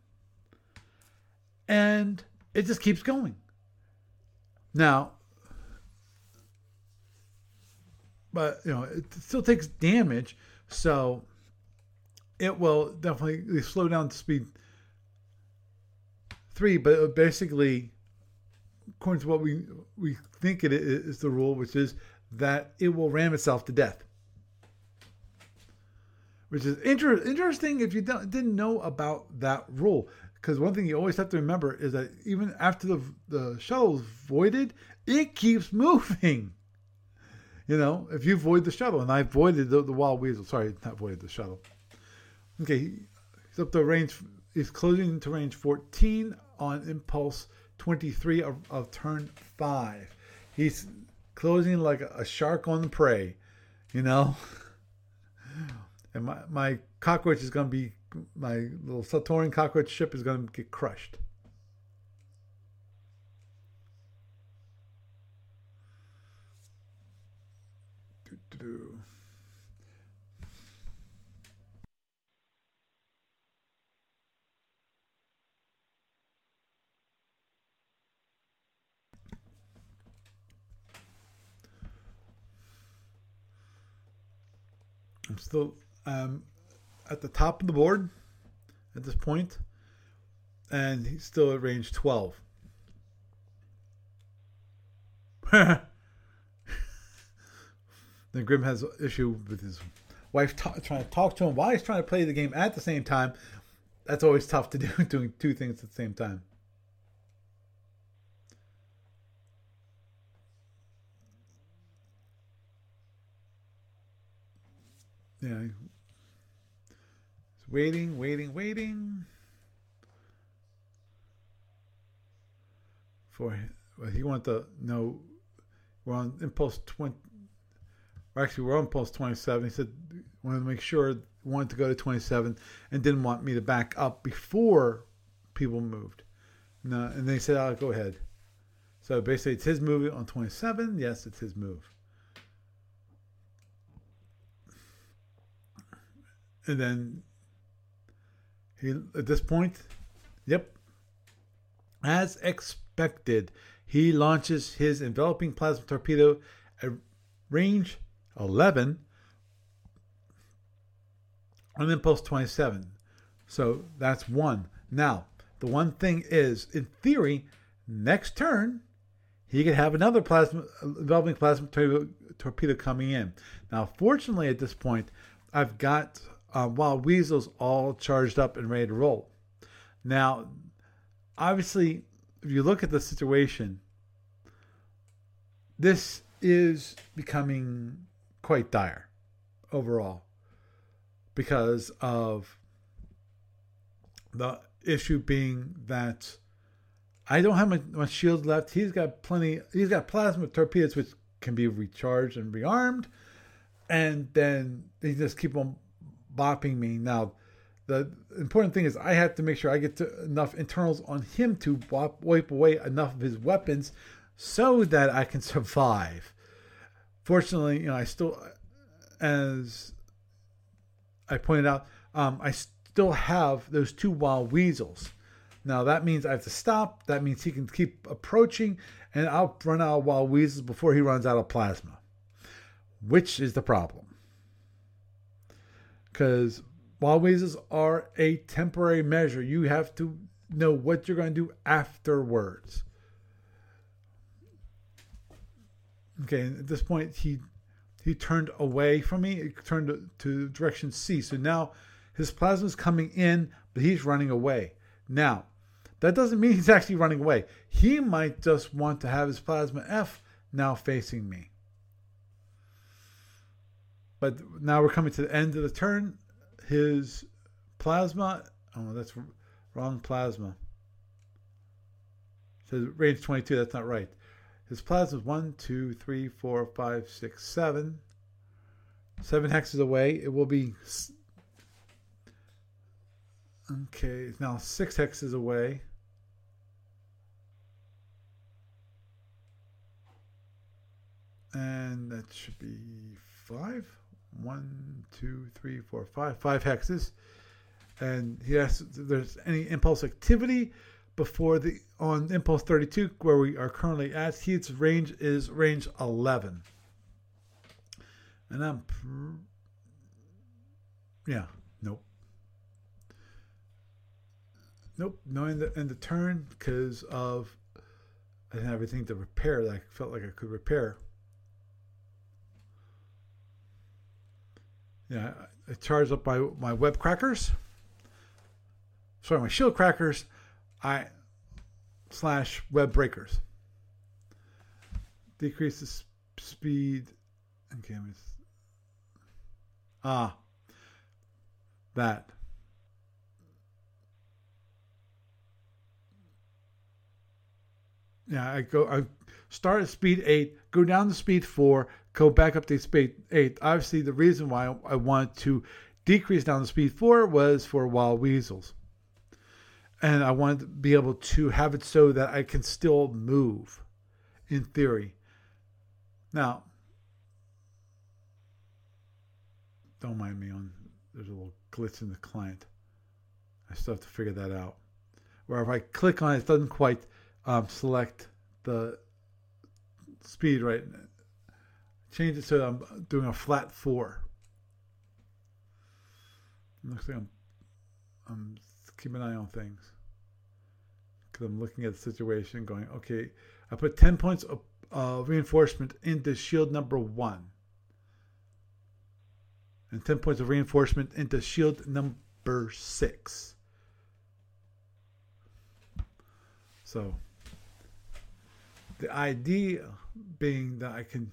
and it just keeps going. Now, but you know, it still takes damage, so it will definitely slow down to speed three, but it basically, according to what we we think it is the rule, which is that it will ram itself to death. Which is inter- interesting if you don't, didn't know about that rule. Because one thing you always have to remember is that even after the, the shuttle is voided, it keeps moving. You know, if you void the shuttle, and I voided the, the Wild Weasel. Sorry, not voided the shuttle. Okay, he's up to range, he's closing into range fourteen on impulse twenty-three of, of turn five. He's closing like a, a shark on the prey, you know. And my, my cockroach is going to be, my little Satorian cockroach ship is going to get crushed. Doo-doo-doo. I'm still um, at the top of the board. at this point, and he's still at range twelve. Then Grim has an issue with his wife t- trying to talk to him while he's trying to play the game at the same time. That's always tough to do, doing two things at the same time. Yeah. He's waiting, waiting, waiting for well, he wanted to know we're on impulse twenty. Or actually, we're on impulse twenty-seven. He said wanted to make sure wanted to go to twenty-seven and didn't want me to back up before people moved. No, and they said, "I'll go ahead." So basically, it's his move on twenty-seven. Yes, it's his move. And then he, at this point, yep, as expected, he launches his enveloping plasma torpedo at range eleven on impulse twenty-seven. So that's one. Now, the one thing is, in theory, next turn, he could have another plasma enveloping plasma torpedo, torpedo coming in. Now, fortunately, at this point, I've got uh, Wild Weasels all charged up and ready to roll. Now, obviously, if you look at the situation, this is becoming quite dire overall because of the issue being that I don't have much, much shield left. He's got plenty. He's got plasma torpedoes which can be recharged and rearmed, and then they just keep on bopping me. Now, the important thing is I have to make sure I get to enough internals on him to wop, wipe away enough of his weapons so that I can survive. Fortunately, you know, I still, as I pointed out, um, I still have those two Wild Weasels. Now, that means I have to stop. That means he can keep approaching, and I'll run out of Wild Weasels before he runs out of plasma, which is the problem. Because Wild Weasels are a temporary measure. You have to know what you're going to do afterwards. Okay, at this point, he he turned away from me. He turned to, to direction C. So now his plasma is coming in, but he's running away. Now, that doesn't mean he's actually running away. He might just want to have his plasma F now facing me. But now we're coming to the end of the turn. His plasma, oh, that's wrong plasma. It says range twenty-two, that's not right. His plasma is one, two, three, four, five, six, seven. Seven hexes away. It will be, okay, it's now six hexes away. And that should be five. One, two, three, four, five. Five hexes. And he asks if there's any impulse activity before the on impulse thirty-two, where we are currently at. His range is range eleven. And I'm... Yeah. Nope. Nope. No end the, end the turn because of... I didn't have everything to repair that I felt like I could repair. Yeah, I charged up my, my web crackers. Sorry, my shield crackers. I slash web breakers. Decrease the sp- speed. Okay, ah, that. Yeah, I go. I start at speed eight, go down to speed four, go back up to speed eight. Obviously, the reason why I wanted to decrease down to speed four was for Wild Weasels. And I wanted to be able to have it so that I can still move, in theory. Now, don't mind me on, there's a little glitch in the client. I still have to figure that out. Where if I click on it, it doesn't quite um, select the speed right. Change it so that I'm doing a flat four. Looks like I'm, I'm keep an eye on things. Because I'm looking at the situation going, okay, I put ten points of uh, reinforcement into shield number one. And ten points of reinforcement into shield number six. So, the idea being that I can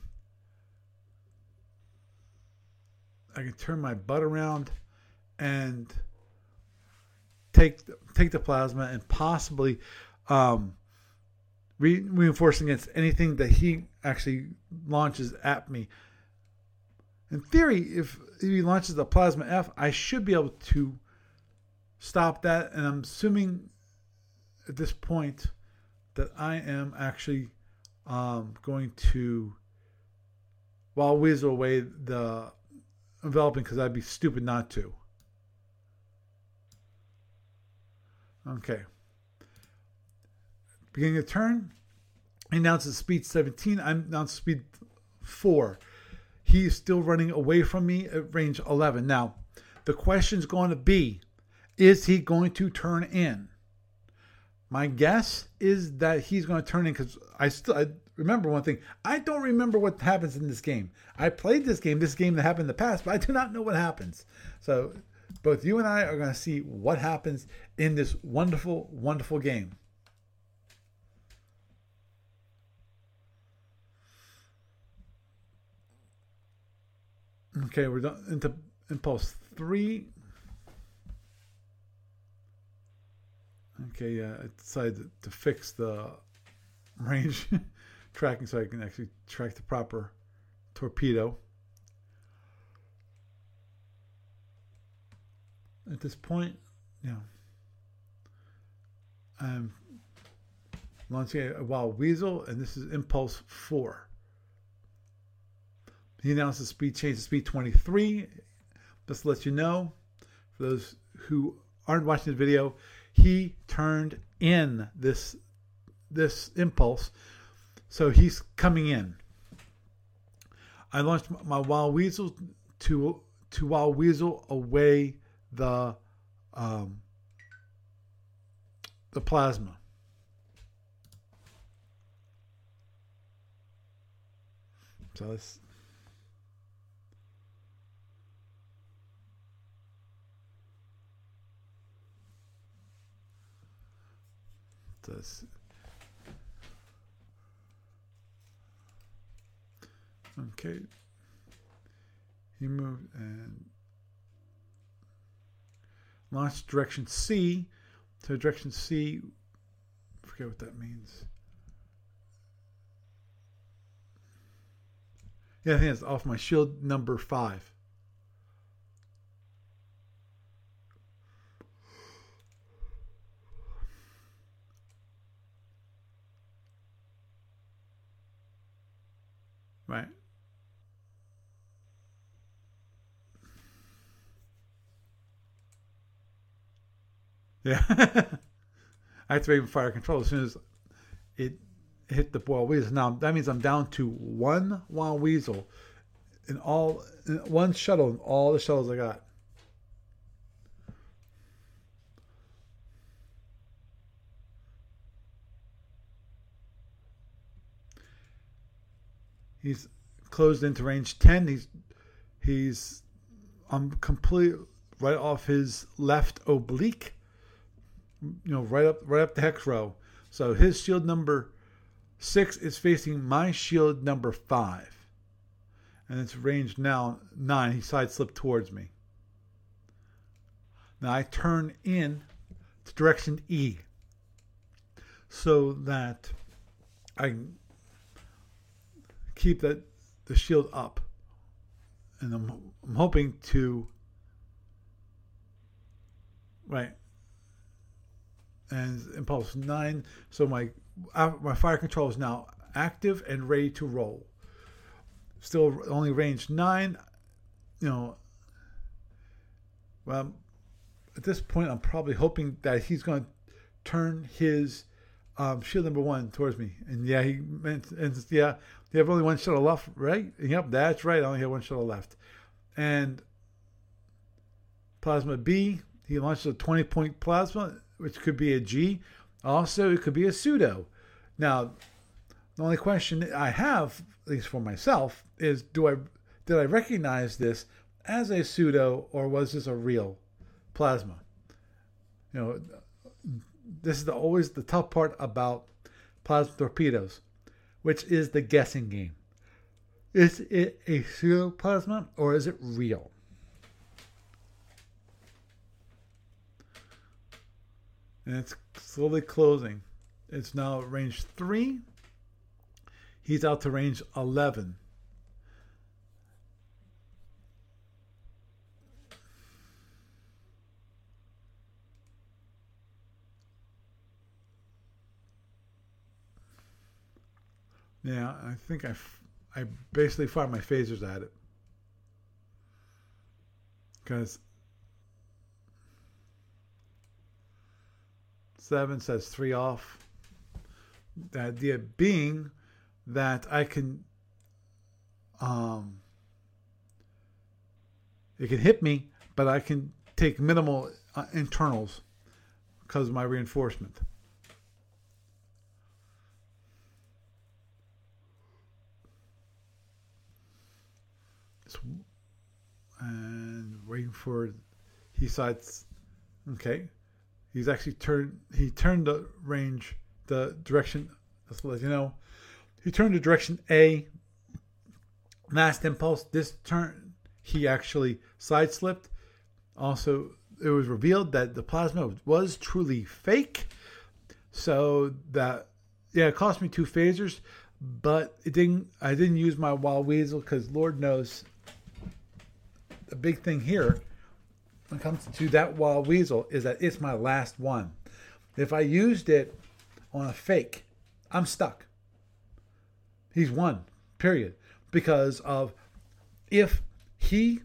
I can turn my butt around and take take the plasma and possibly um, re- reinforce against anything that he actually launches at me. In theory, if he launches the plasma F, I should be able to stop that. And I'm assuming at this point that I am actually um, going to Wild Weasel away the enveloping, because I'd be stupid not to. Okay. Beginning of turn, he announces speed seventeen. I'm announced speed four. He is still running away from me at range eleven. Now, the question is going to be, is he going to turn in? My guess is that he's going to turn in, because I still I remember one thing. I don't remember what happens in this game. I played this game, this game that happened in the past, but I do not know what happens. So both you and I are going to see what happens in this wonderful, wonderful game. Okay, we're done into impulse three. Okay, yeah, I decided to fix the range tracking so I can actually track the proper torpedo. At this point, you know, I'm launching a Wild Weasel, and this is impulse four. He announced the speed change to speed twenty-three. Just to let you know, for those who aren't watching the video, he turned in this this impulse, so he's coming in. I launched my Wild Weasel to to Wild Weasel away the um, the plasma. So let's. This. Okay. He moved and launched direction C. So direction C, I forget what that means. Yeah, I think it's off my shield number five. Right. Yeah. Activating fire control as soon as it hit the Wild Weasel. Now, that means I'm down to one Wild Weasel in all, in one shuttle in all the shuttles I got. He's closed into range ten. He's he's I'm complete right off his left oblique. You know, right up right up the hex row. So his shield number six is facing my shield number five. And it's range now nine. He side slipped towards me. Now I turn in to direction E so that I can keep that the shield up, and I'm I'm hoping to right and impulse nine. So my my fire control is now active and ready to roll. Still only range nine. You know, well, at this point, I'm probably hoping that he's going to turn his um, shield number one towards me. And yeah, he meant, and yeah, you have only one shuttle left, right? Yep, that's right. I only have one shuttle left. And Plasma B, he launches a twenty point plasma, which could be a G. Also, it could be a pseudo. Now, the only question I have, at least for myself, is do I did I recognize this as a pseudo or was this a real plasma? You know, this is the, always the tough part about plasma torpedoes, which is the guessing game. Is it a pseudo plasma or is it real? And it's slowly closing. It's now at range three. He's out to range eleven. Yeah, I think I, I basically fired my phasers at it. Because seven says three off. The idea being that I can, um, it can hit me, but I can take minimal uh, internals because of my reinforcement. And waiting for, he sights, okay. He's actually turned, he turned the range, the direction, let's let you know. He turned the direction A, last impulse. This turn, he actually side slipped. Also, it was revealed that the plasma was truly fake. So that, yeah, it cost me two phasers, but it didn't, I didn't use my Wild Weasel because Lord knows the big thing here when it comes to that Wild Weasel is that it's my last one. If I used it on a fake, I'm stuck. He's won, period. Because of if he,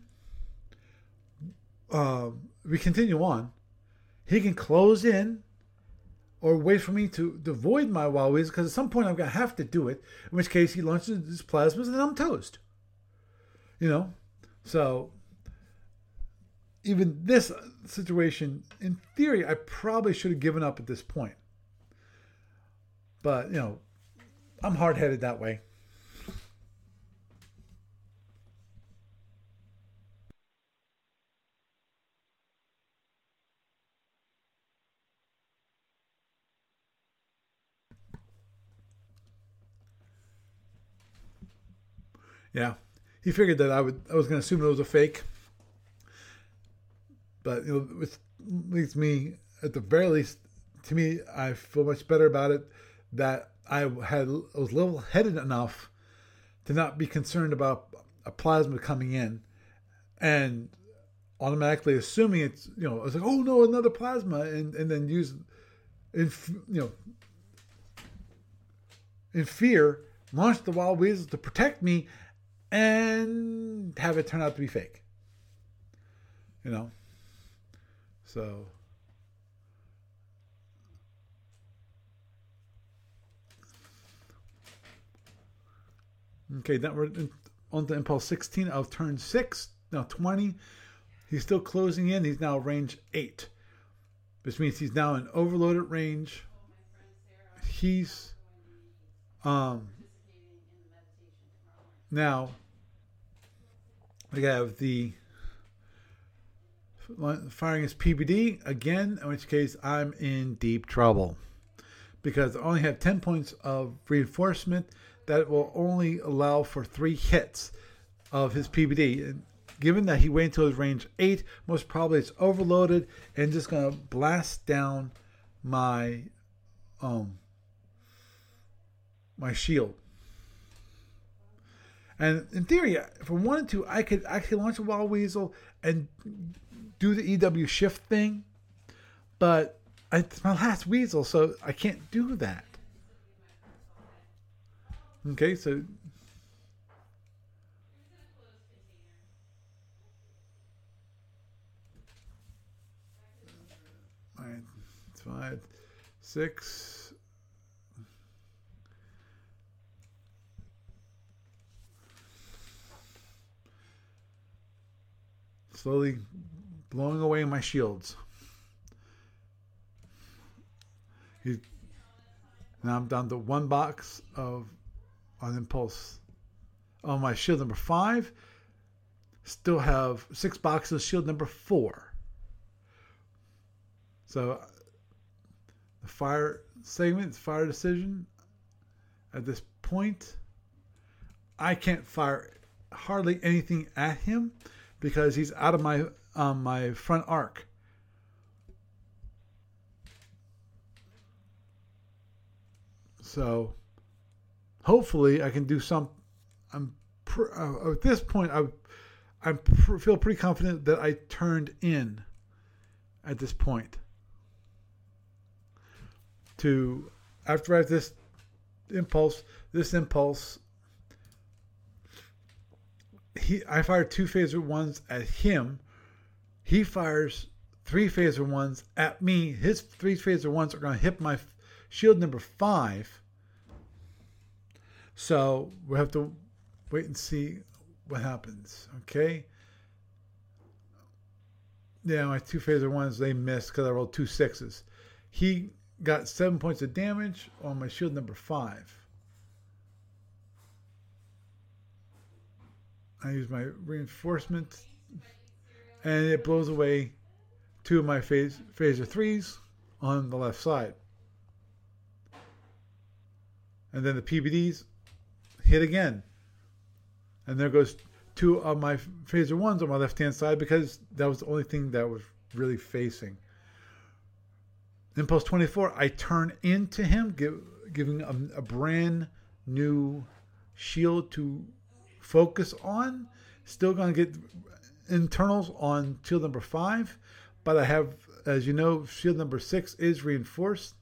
uh, we continue on, he can close in or wait for me to, to avoid my Wild Weasel because at some point I'm going to have to do it, in which case he launches his plasmas and I'm toast. You know? So even this situation, in theory, I probably should have given up at this point. But, you know, I'm hard-headed that way. Yeah. He figured that I would I was going to assume it was a fake. But you know, it leads me, at the very least, to me, I feel much better about it that I had I was level-headed enough to not be concerned about a plasma coming in and automatically assuming it's, you know, I was like, oh no, another plasma, and, and then use, in you know, in fear, launch the Wild Weasel to protect me and have it turn out to be fake. You know? So, okay, then we're on to impulse sixteen of turn six. Now twenty. He's still closing in. He's now range eight, which means he's now in overloaded range. He's um now we have the firing his P B D again, in which case I'm in deep trouble because I only have ten points of reinforcement that will only allow for three hits of his P B D. And given that he went until his range eight, most probably it's overloaded and just going to blast down my um my shield. And in theory, if I wanted to, I could actually launch a Wild Weasel and do the E W shift thing, but it's my last Weasel, so I can't do that. Okay, so all right, five, six. Slowly blowing away my shields. He, now I'm down to one box of on impulse. On my shield number five, still have six boxes of shield number four. So the fire segment, fire decision, at this point, I can't fire hardly anything at him because he's out of my um, my front arc. So hopefully I can do some. I'm pr- uh, at this point I I pr- feel pretty confident that I turned in at this point. To after I have this impulse, this impulse, he I fire two phaser ones at him. He fires three phaser ones at me. His three phaser ones are going to hit my shield number five. So we have to wait and see what happens. Okay. Yeah, my two phaser ones, they missed because I rolled two sixes. He got seven points of damage on my shield number five. I use my reinforcement, and it blows away two of my phase, phaser threes on the left side. And then the P B Ds hit again. And there goes two of my phaser ones on my left-hand side because that was the only thing that was really facing. Impulse twenty-four, I turn into him, give, giving a, a brand new shield to focus on. Still going to get internals on shield number five, but I have, as you know, shield number six is reinforced.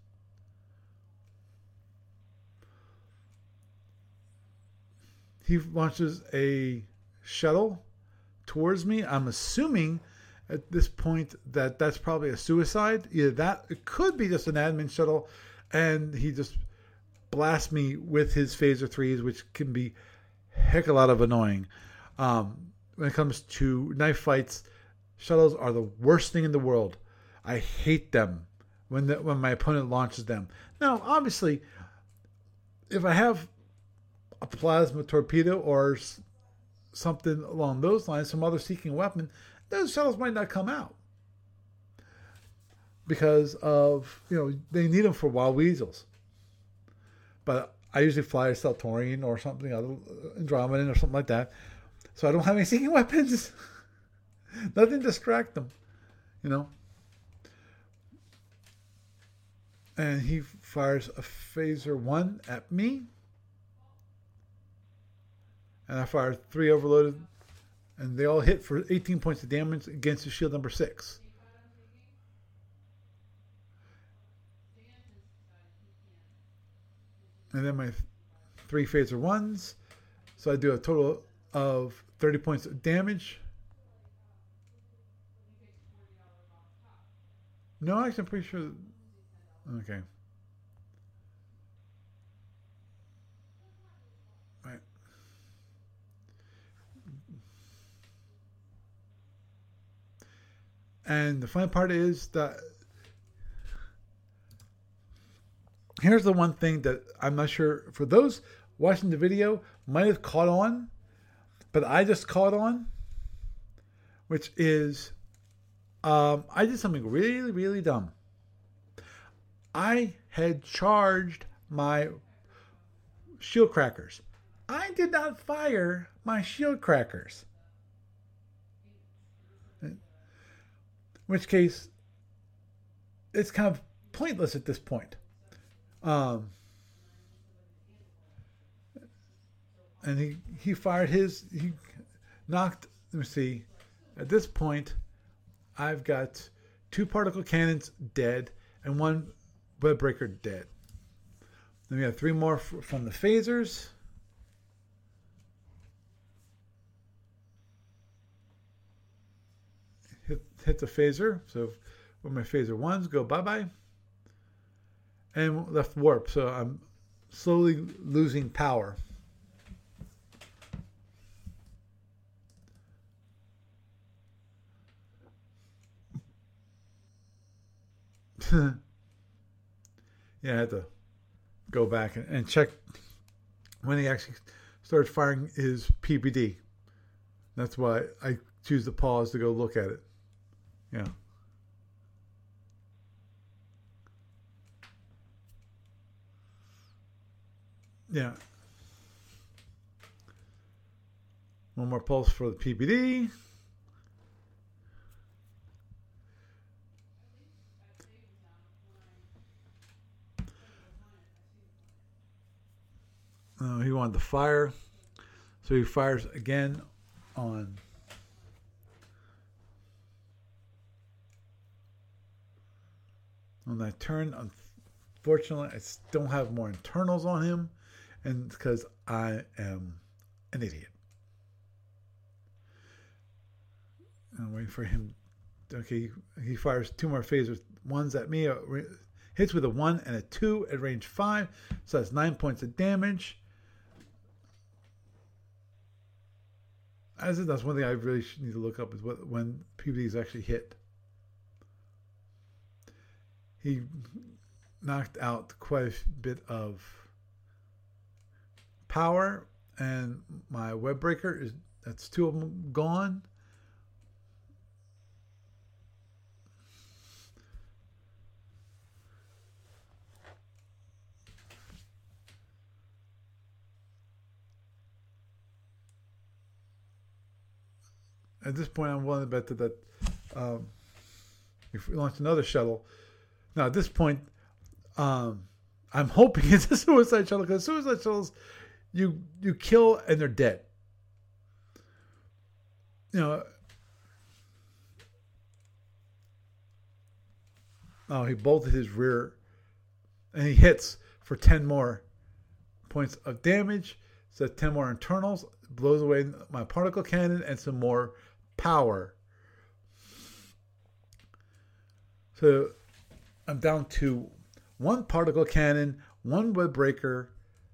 He launches a shuttle towards me. I'm assuming at this point that that's probably a suicide. Either that, it could be just an admin shuttle, and he just blasts me with his phaser threes, which can be heck a lot of annoying. Um, when it comes to knife fights, shuttles are the worst thing in the world. I hate them when the, when my opponent launches them. Now, obviously, if I have a plasma torpedo or something along those lines, some other seeking weapon, those shuttles might not come out because of, you know, they need them for wild weasels. But I usually fly a Celtorian or something, other Andromedan or something like that, so I don't have any seeking weapons. Nothing to distract them, you know. And he fires a phaser one at me. And I fire three overloaded, and they all hit for eighteen points of damage against the shield number six. And then my three phaser ones. So I do a total of thirty points of damage. No, actually, I'm pretty sure. Okay. And the fun part is that here's the one thing that I'm not sure for those watching the video might have caught on, but I just caught on, which is um, I did something really, really dumb. I had charged my shield crackers. I did not fire my shield crackers. In which case, it's kind of pointless at this point. Um, and he, he fired his, he knocked, let me see, at this point, I've got two particle cannons dead and one web breaker dead. Then we have three more f- from the phasers. Hit, hit the phaser. So when my phaser ones go bye-bye. And left warp. So I'm slowly losing power. Yeah, I had to go back and, and check when he actually started firing his P P D. That's why I choose to pause to go look at it. Yeah. Yeah. One more pulse for the P P D. Uh, he wanted to fire. So he fires again on on that turn. Unfortunately, I don't have more internals on him, and because I am an idiot. I'm waiting for him. Okay, he fires two more phaser ones at me. Hits with a one and a two at range five, so that's nine points of damage. As that's one thing I really need to look up is what when P V Ds actually hit. He knocked out quite a bit of power, and my web breaker is that's two of them gone. At this point, I'm willing to bet that, that um, if we launch another shuttle. Now, at this point, um, I'm hoping it's a suicide shuttle, because suicide shuttles, you you kill and they're dead. You know. Oh, he bolted his rear, and he hits for ten more points of damage. So ten more internals, blows away my particle cannon and some more power. So I'm down to one particle cannon, one web breaker,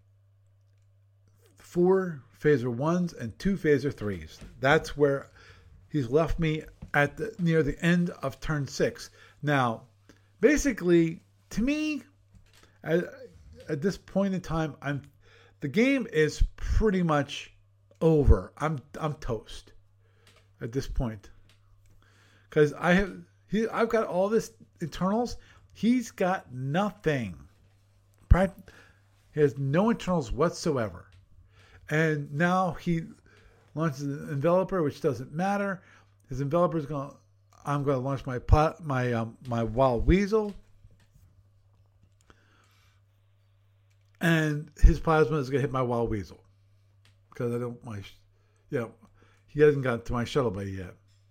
four phaser ones, and two phaser threes. That's where he's left me at the, near the end of turn six. Now, basically, to me, at, at this point in time, I'm the game is pretty much over. I'm I'm toast at this point, because I have he I've got all this internals. He's got nothing. He has no internals whatsoever, and now he launches an enveloper, which doesn't matter. His enveloper is going. I'm going to launch my pot, my um, my wild weasel, and his plasma is going to hit my wild weasel, because I don't my, you know, he hasn't gotten to my shuttle bay yet.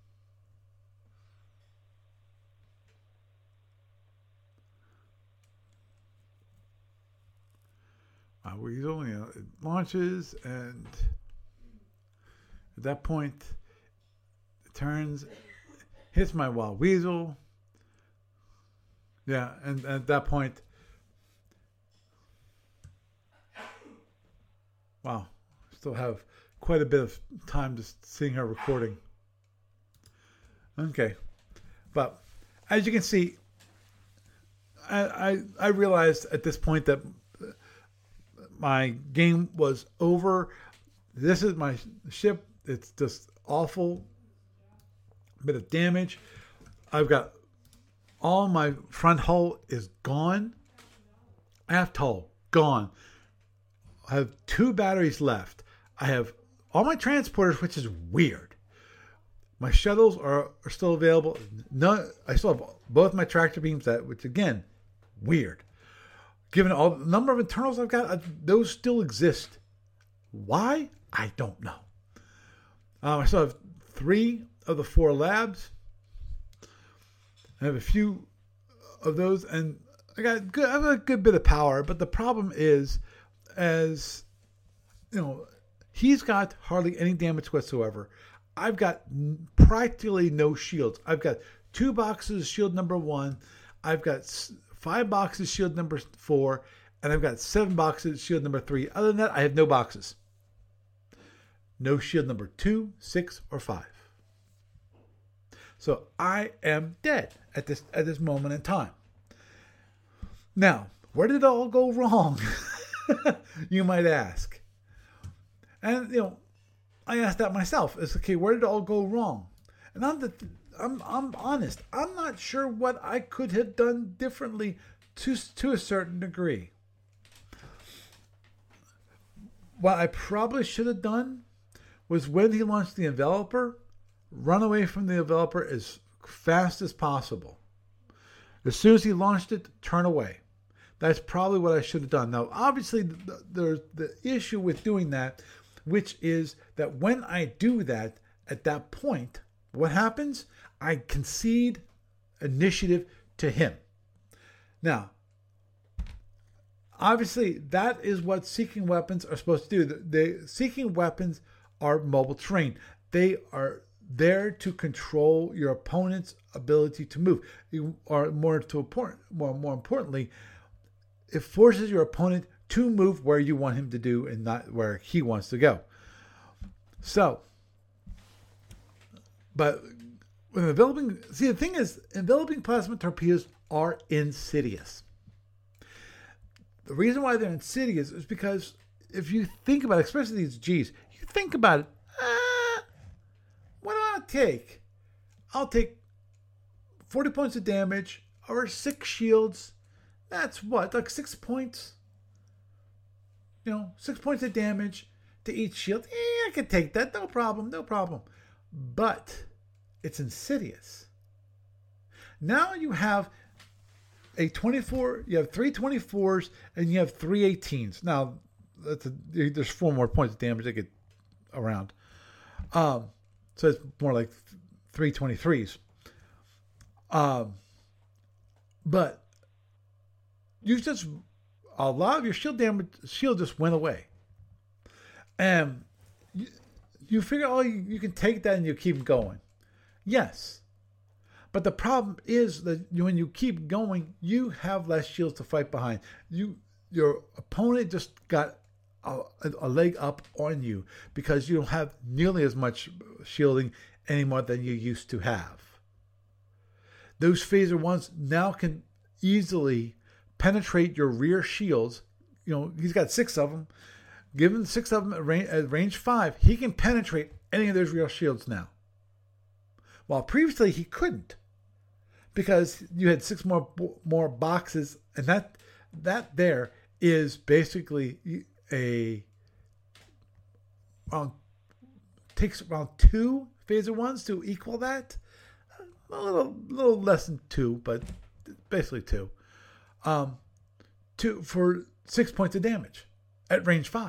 My weasel, you know, it launches, and at that point, it turns, hits my wild weasel. Yeah, and, and at that point, wow, still have quite a bit of time just seeing her recording. Okay, but as you can see, I I, I realized at this point that my game was over. This is my ship. It's just awful. Bit of damage. I've got all my front hull is gone. Aft hull gone. I have two batteries left. I have all my transporters, which is weird. My shuttles are, are still available. No, I still have both my tractor beams, that which again, weird. Given all the number of internals I've got, those still exist. Why? I don't know. Um, I still have three of the four labs. I have a few of those, and I got good, I have a good bit of power. But the problem is, as you know, he's got hardly any damage whatsoever. I've got practically no shields. I've got two boxes of shield number one. I've got five boxes shield number four, and I've got seven boxes shield number three. Other than that, I have no boxes. No shield number two, six, or five. So I am dead at this at this moment in time. Now, where did it all go wrong? You might ask. And, you know, I asked that myself. It's okay, where did it all go wrong? And I'm, the, I'm, I'm honest. I'm not sure what I could have done differently to, to a certain degree. What I probably should have done was when he launched the enveloper, run away from the enveloper as fast as possible. As soon as he launched it, turn away. That's probably what I should have done. Now, obviously, there's the issue with doing that, which is that when I do that, at that point, what happens? I concede initiative to him. Now, obviously, that is what seeking weapons are supposed to do. The, the seeking weapons are mobile terrain. They are there to control your opponent's ability to move. You are more to important, more more importantly, it forces your opponent to move where you want him to do and not where he wants to go. So, but with enveloping, see the thing is, enveloping plasma torpedoes are insidious. The reason why they're insidious is because if you think about it, especially these G's, you think about it, ah, what do I take? I'll take forty points of damage or six shields. That's what, like six points? You know, six points of damage to each shield. Eh, I could take that. No problem, no problem. But it's insidious. Now you have a twenty-four, you have three twenty-fours, and you have three eighteens. Now, that's a, there's four more points of damage that get around. Um, so it's more like three twenty-threes. Um, but you just, a lot of your shield damage, shield just went away. And you, you figure, oh, you, you can take that and you keep going. Yes. But the problem is that when you keep going, you have less shields to fight behind. You, your opponent just got a, a leg up on you because you don't have nearly as much shielding anymore than you used to have. Those phaser ones now can easily penetrate your rear shields. You know, he's got six of them. Given six of them at range, at range five, he can penetrate any of those rear shields now. While previously he couldn't, because you had six more more boxes, and that that there is basically a um, takes around two phaser ones to equal that. A little little less than two, but basically two. Um, two for six points of damage at range five.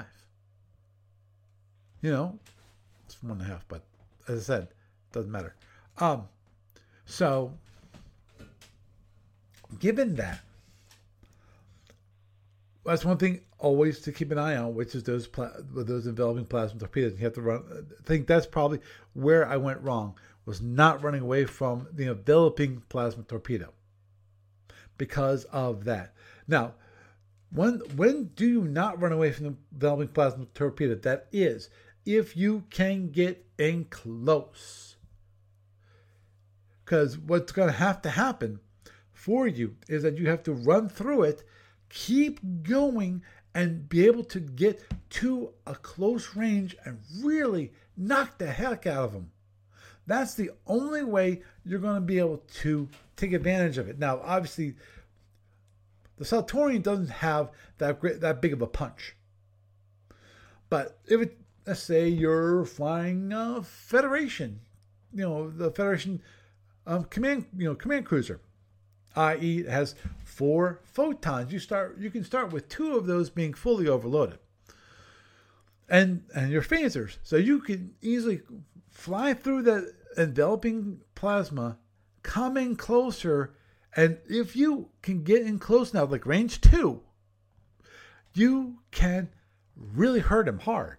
You know, it's one and a half, but as I said, doesn't matter. Um, so, given that, that's one thing always to keep an eye on, which is those pla- those enveloping plasma torpedoes. You have to run. I think that's probably where I went wrong, was not running away from the enveloping plasma torpedo because of that. Now, when when do you not run away from the enveloping plasma torpedo? That is, if you can get in close. Because what's going to have to happen for you is that you have to run through it, keep going, and be able to get to a close range and really knock the heck out of them. That's the only way you're going to be able to take advantage of it. Now, obviously, the Saltorian doesn't have that great, that big of a punch. But if it, let's say you're flying a Federation, you know, the Federation um, command, you know, command cruiser, that is, it has four photons. You start, you can start with two of those being fully overloaded, and and your phasers, so you can easily fly through that enveloping plasma, come in closer, and if you can get in close now, like range two, you can really hurt him hard.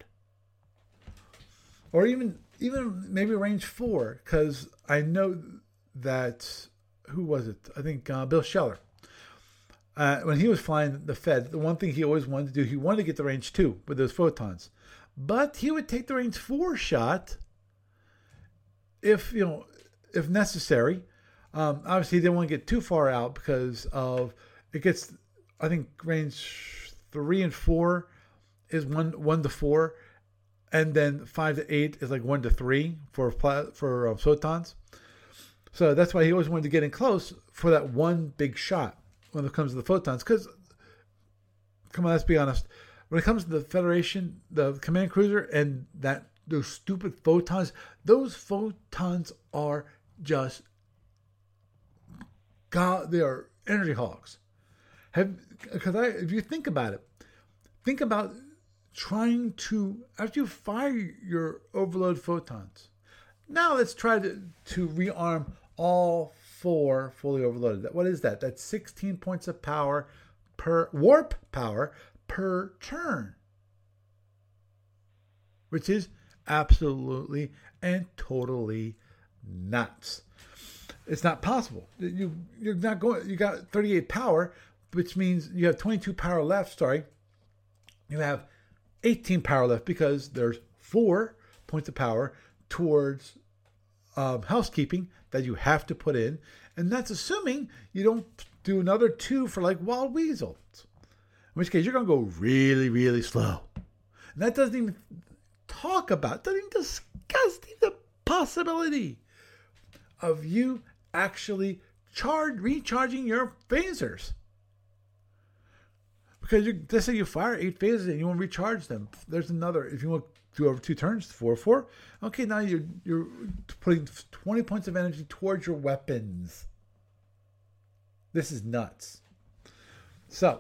Or even even maybe range four, because I know that, who was it? I think uh, Bill Scheller. Uh, when he was flying the Fed, the one thing he always wanted to do, he wanted to get the range two with those photons. But he would take the range four shot if, you know, if necessary. Um, obviously, he didn't want to get too far out because of it gets I think range three and four is one one to four, and then five to eight is like one to three for for um, photons. So that's why he always wanted to get in close for that one big shot when it comes to the photons. Because, come on, let's be honest. When it comes to the Federation, the command cruiser, and that those stupid photons, those photons are just God. They are energy hogs. Have because I, if you think about it, think about trying to after you fire your overload photons. Now let's try to to rearm all four fully overloaded. What is that? That's sixteen points of power per warp power per turn, which is absolutely and totally nuts. It's not possible. You you're not going. You got thirty-eight power, which means you have twenty-two power left. Sorry, you have eighteen power left because there's four points of power towards um, housekeeping that you have to put in, and that's assuming you don't do another two for like wild weasels, in which case you're going to go really, really slow. And that doesn't even talk about, doesn't even discuss the possibility of you actually charge, recharging your phasers. Because you, let's say you fire eight phasers and you want to recharge them. There's another, if you want to do over two turns, four, four. Okay, now you're you're putting twenty points of energy towards your weapons. This is nuts. So,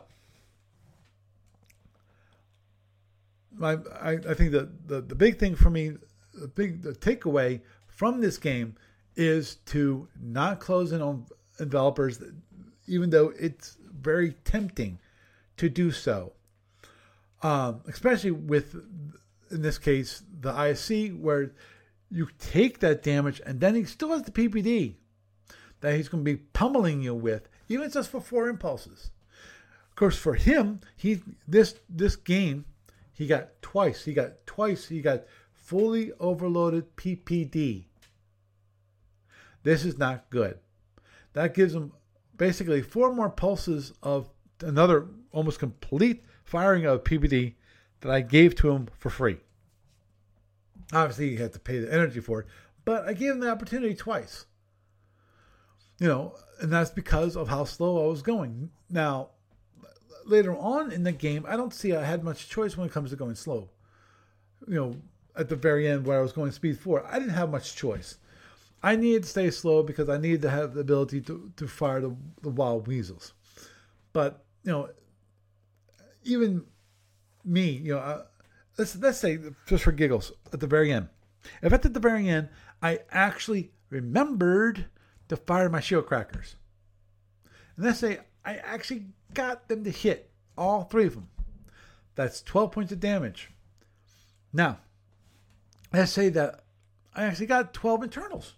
my I, I think the, the, the big thing for me, the big the takeaway from this game is to not close in on developers, even though it's very tempting to do so, um, especially with, in this case, the I S C, where you take that damage and then he still has the P P D that he's going to be pummeling you with, even just for four impulses. Of course, for him, he this this game, he got twice. He got twice. He got fully overloaded P P D. This is not good. That gives him basically four more pulses of another almost complete firing of P P D that I gave to him for free. Obviously, he had to pay the energy for it, but I gave him the opportunity twice. You know, and that's because of how slow I was going. Now, later on in the game, I don't see I had much choice when it comes to going slow. You know, at the very end where I was going speed four, I didn't have much choice. I needed to stay slow because I needed to have the ability to, to fire the, the wild weasels. But, you know, even me, you know, uh, let's let's say, just for giggles, at the very end, if at the very end I actually remembered to fire my shield crackers, and let's say I actually got them to hit all three of them, that's twelve points of damage. Now, let's say that I actually got twelve internals.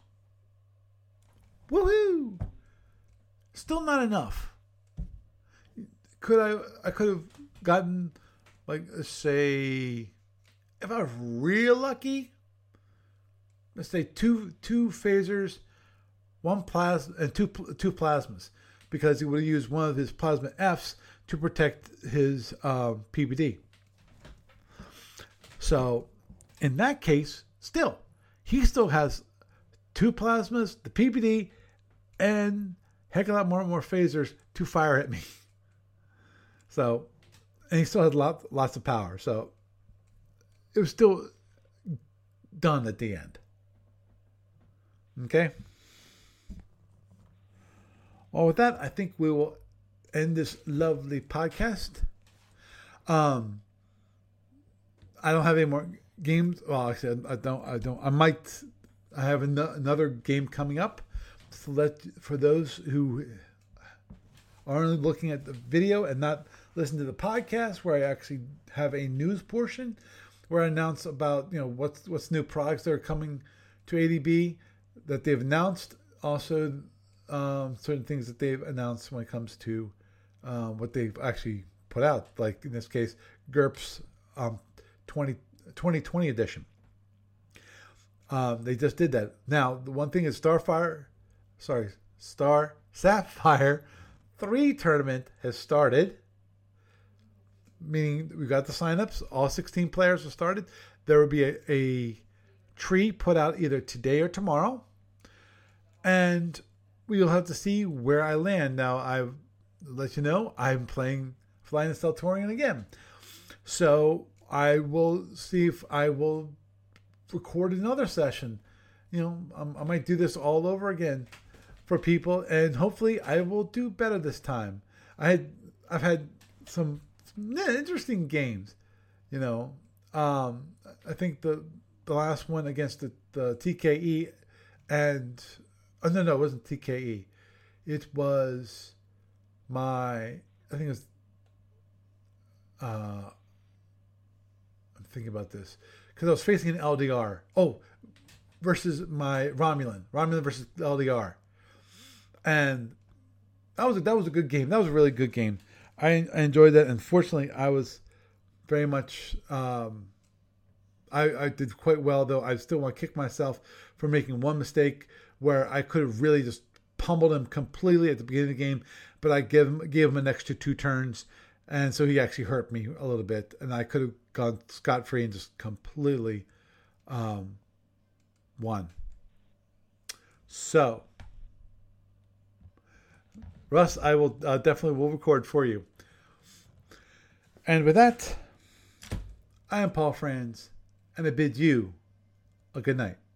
Woohoo! Still not enough. Could I? I could have gotten, like, let's say, if I was real lucky, let's say two two phasers, one plasma, and two two plasmas, because he would have used one of his plasma Fs to protect his uh, P P D. So, in that case, still, he still has two plasmas, the P P D, and heck of a lot more more phasers to fire at me. So, and he still had lots lots of power. So, it was still done at the end. Okay. Well, with that, I think we will end this lovely podcast. Um, I don't have any more games. Well, actually, I don't. I don't. I might. I have an- another game coming up. So let for those who are only looking at the video and not listen to the podcast, where I actually have a news portion where I announce about, you know, what's what's new products that are coming to A D B that they've announced. Also, um, certain things that they've announced when it comes to um, what they've actually put out. Like in this case, GURPS um, twenty twenty edition. Um, they just did that. Now, the one thing is Starfire, sorry, Star Sapphire three tournament has started. meaning we got the signups. All sixteen players are started. There will be a, a tree put out either today or tomorrow, and we'll have to see where I land. Now, I've let you know I'm playing Flying the Stelltorian again, so I will see if I will record another session. You know, um, I might do this all over again for people, and hopefully I will do better this time. I had I've had some, some interesting games. You know, um, I think the the last one against the, the T K E, and oh no no it wasn't T K E, it was my I think it was uh, I'm thinking about this because I was facing an L D R. Oh, versus my Romulan, Romulan versus L D R, and that was a, that was a good game. That was a really good game. I, I enjoyed that. Unfortunately, I was very much um, I, I did quite well, though. I still want to kick myself for making one mistake where I could have really just pummeled him completely at the beginning of the game, but I gave him gave him an extra two turns, and so he actually hurt me a little bit, and I could have gone scot free and just completely. Um, One. So, Russ, I will uh, definitely will record for you. And with that, I am Paul Franz, and I bid you a good night.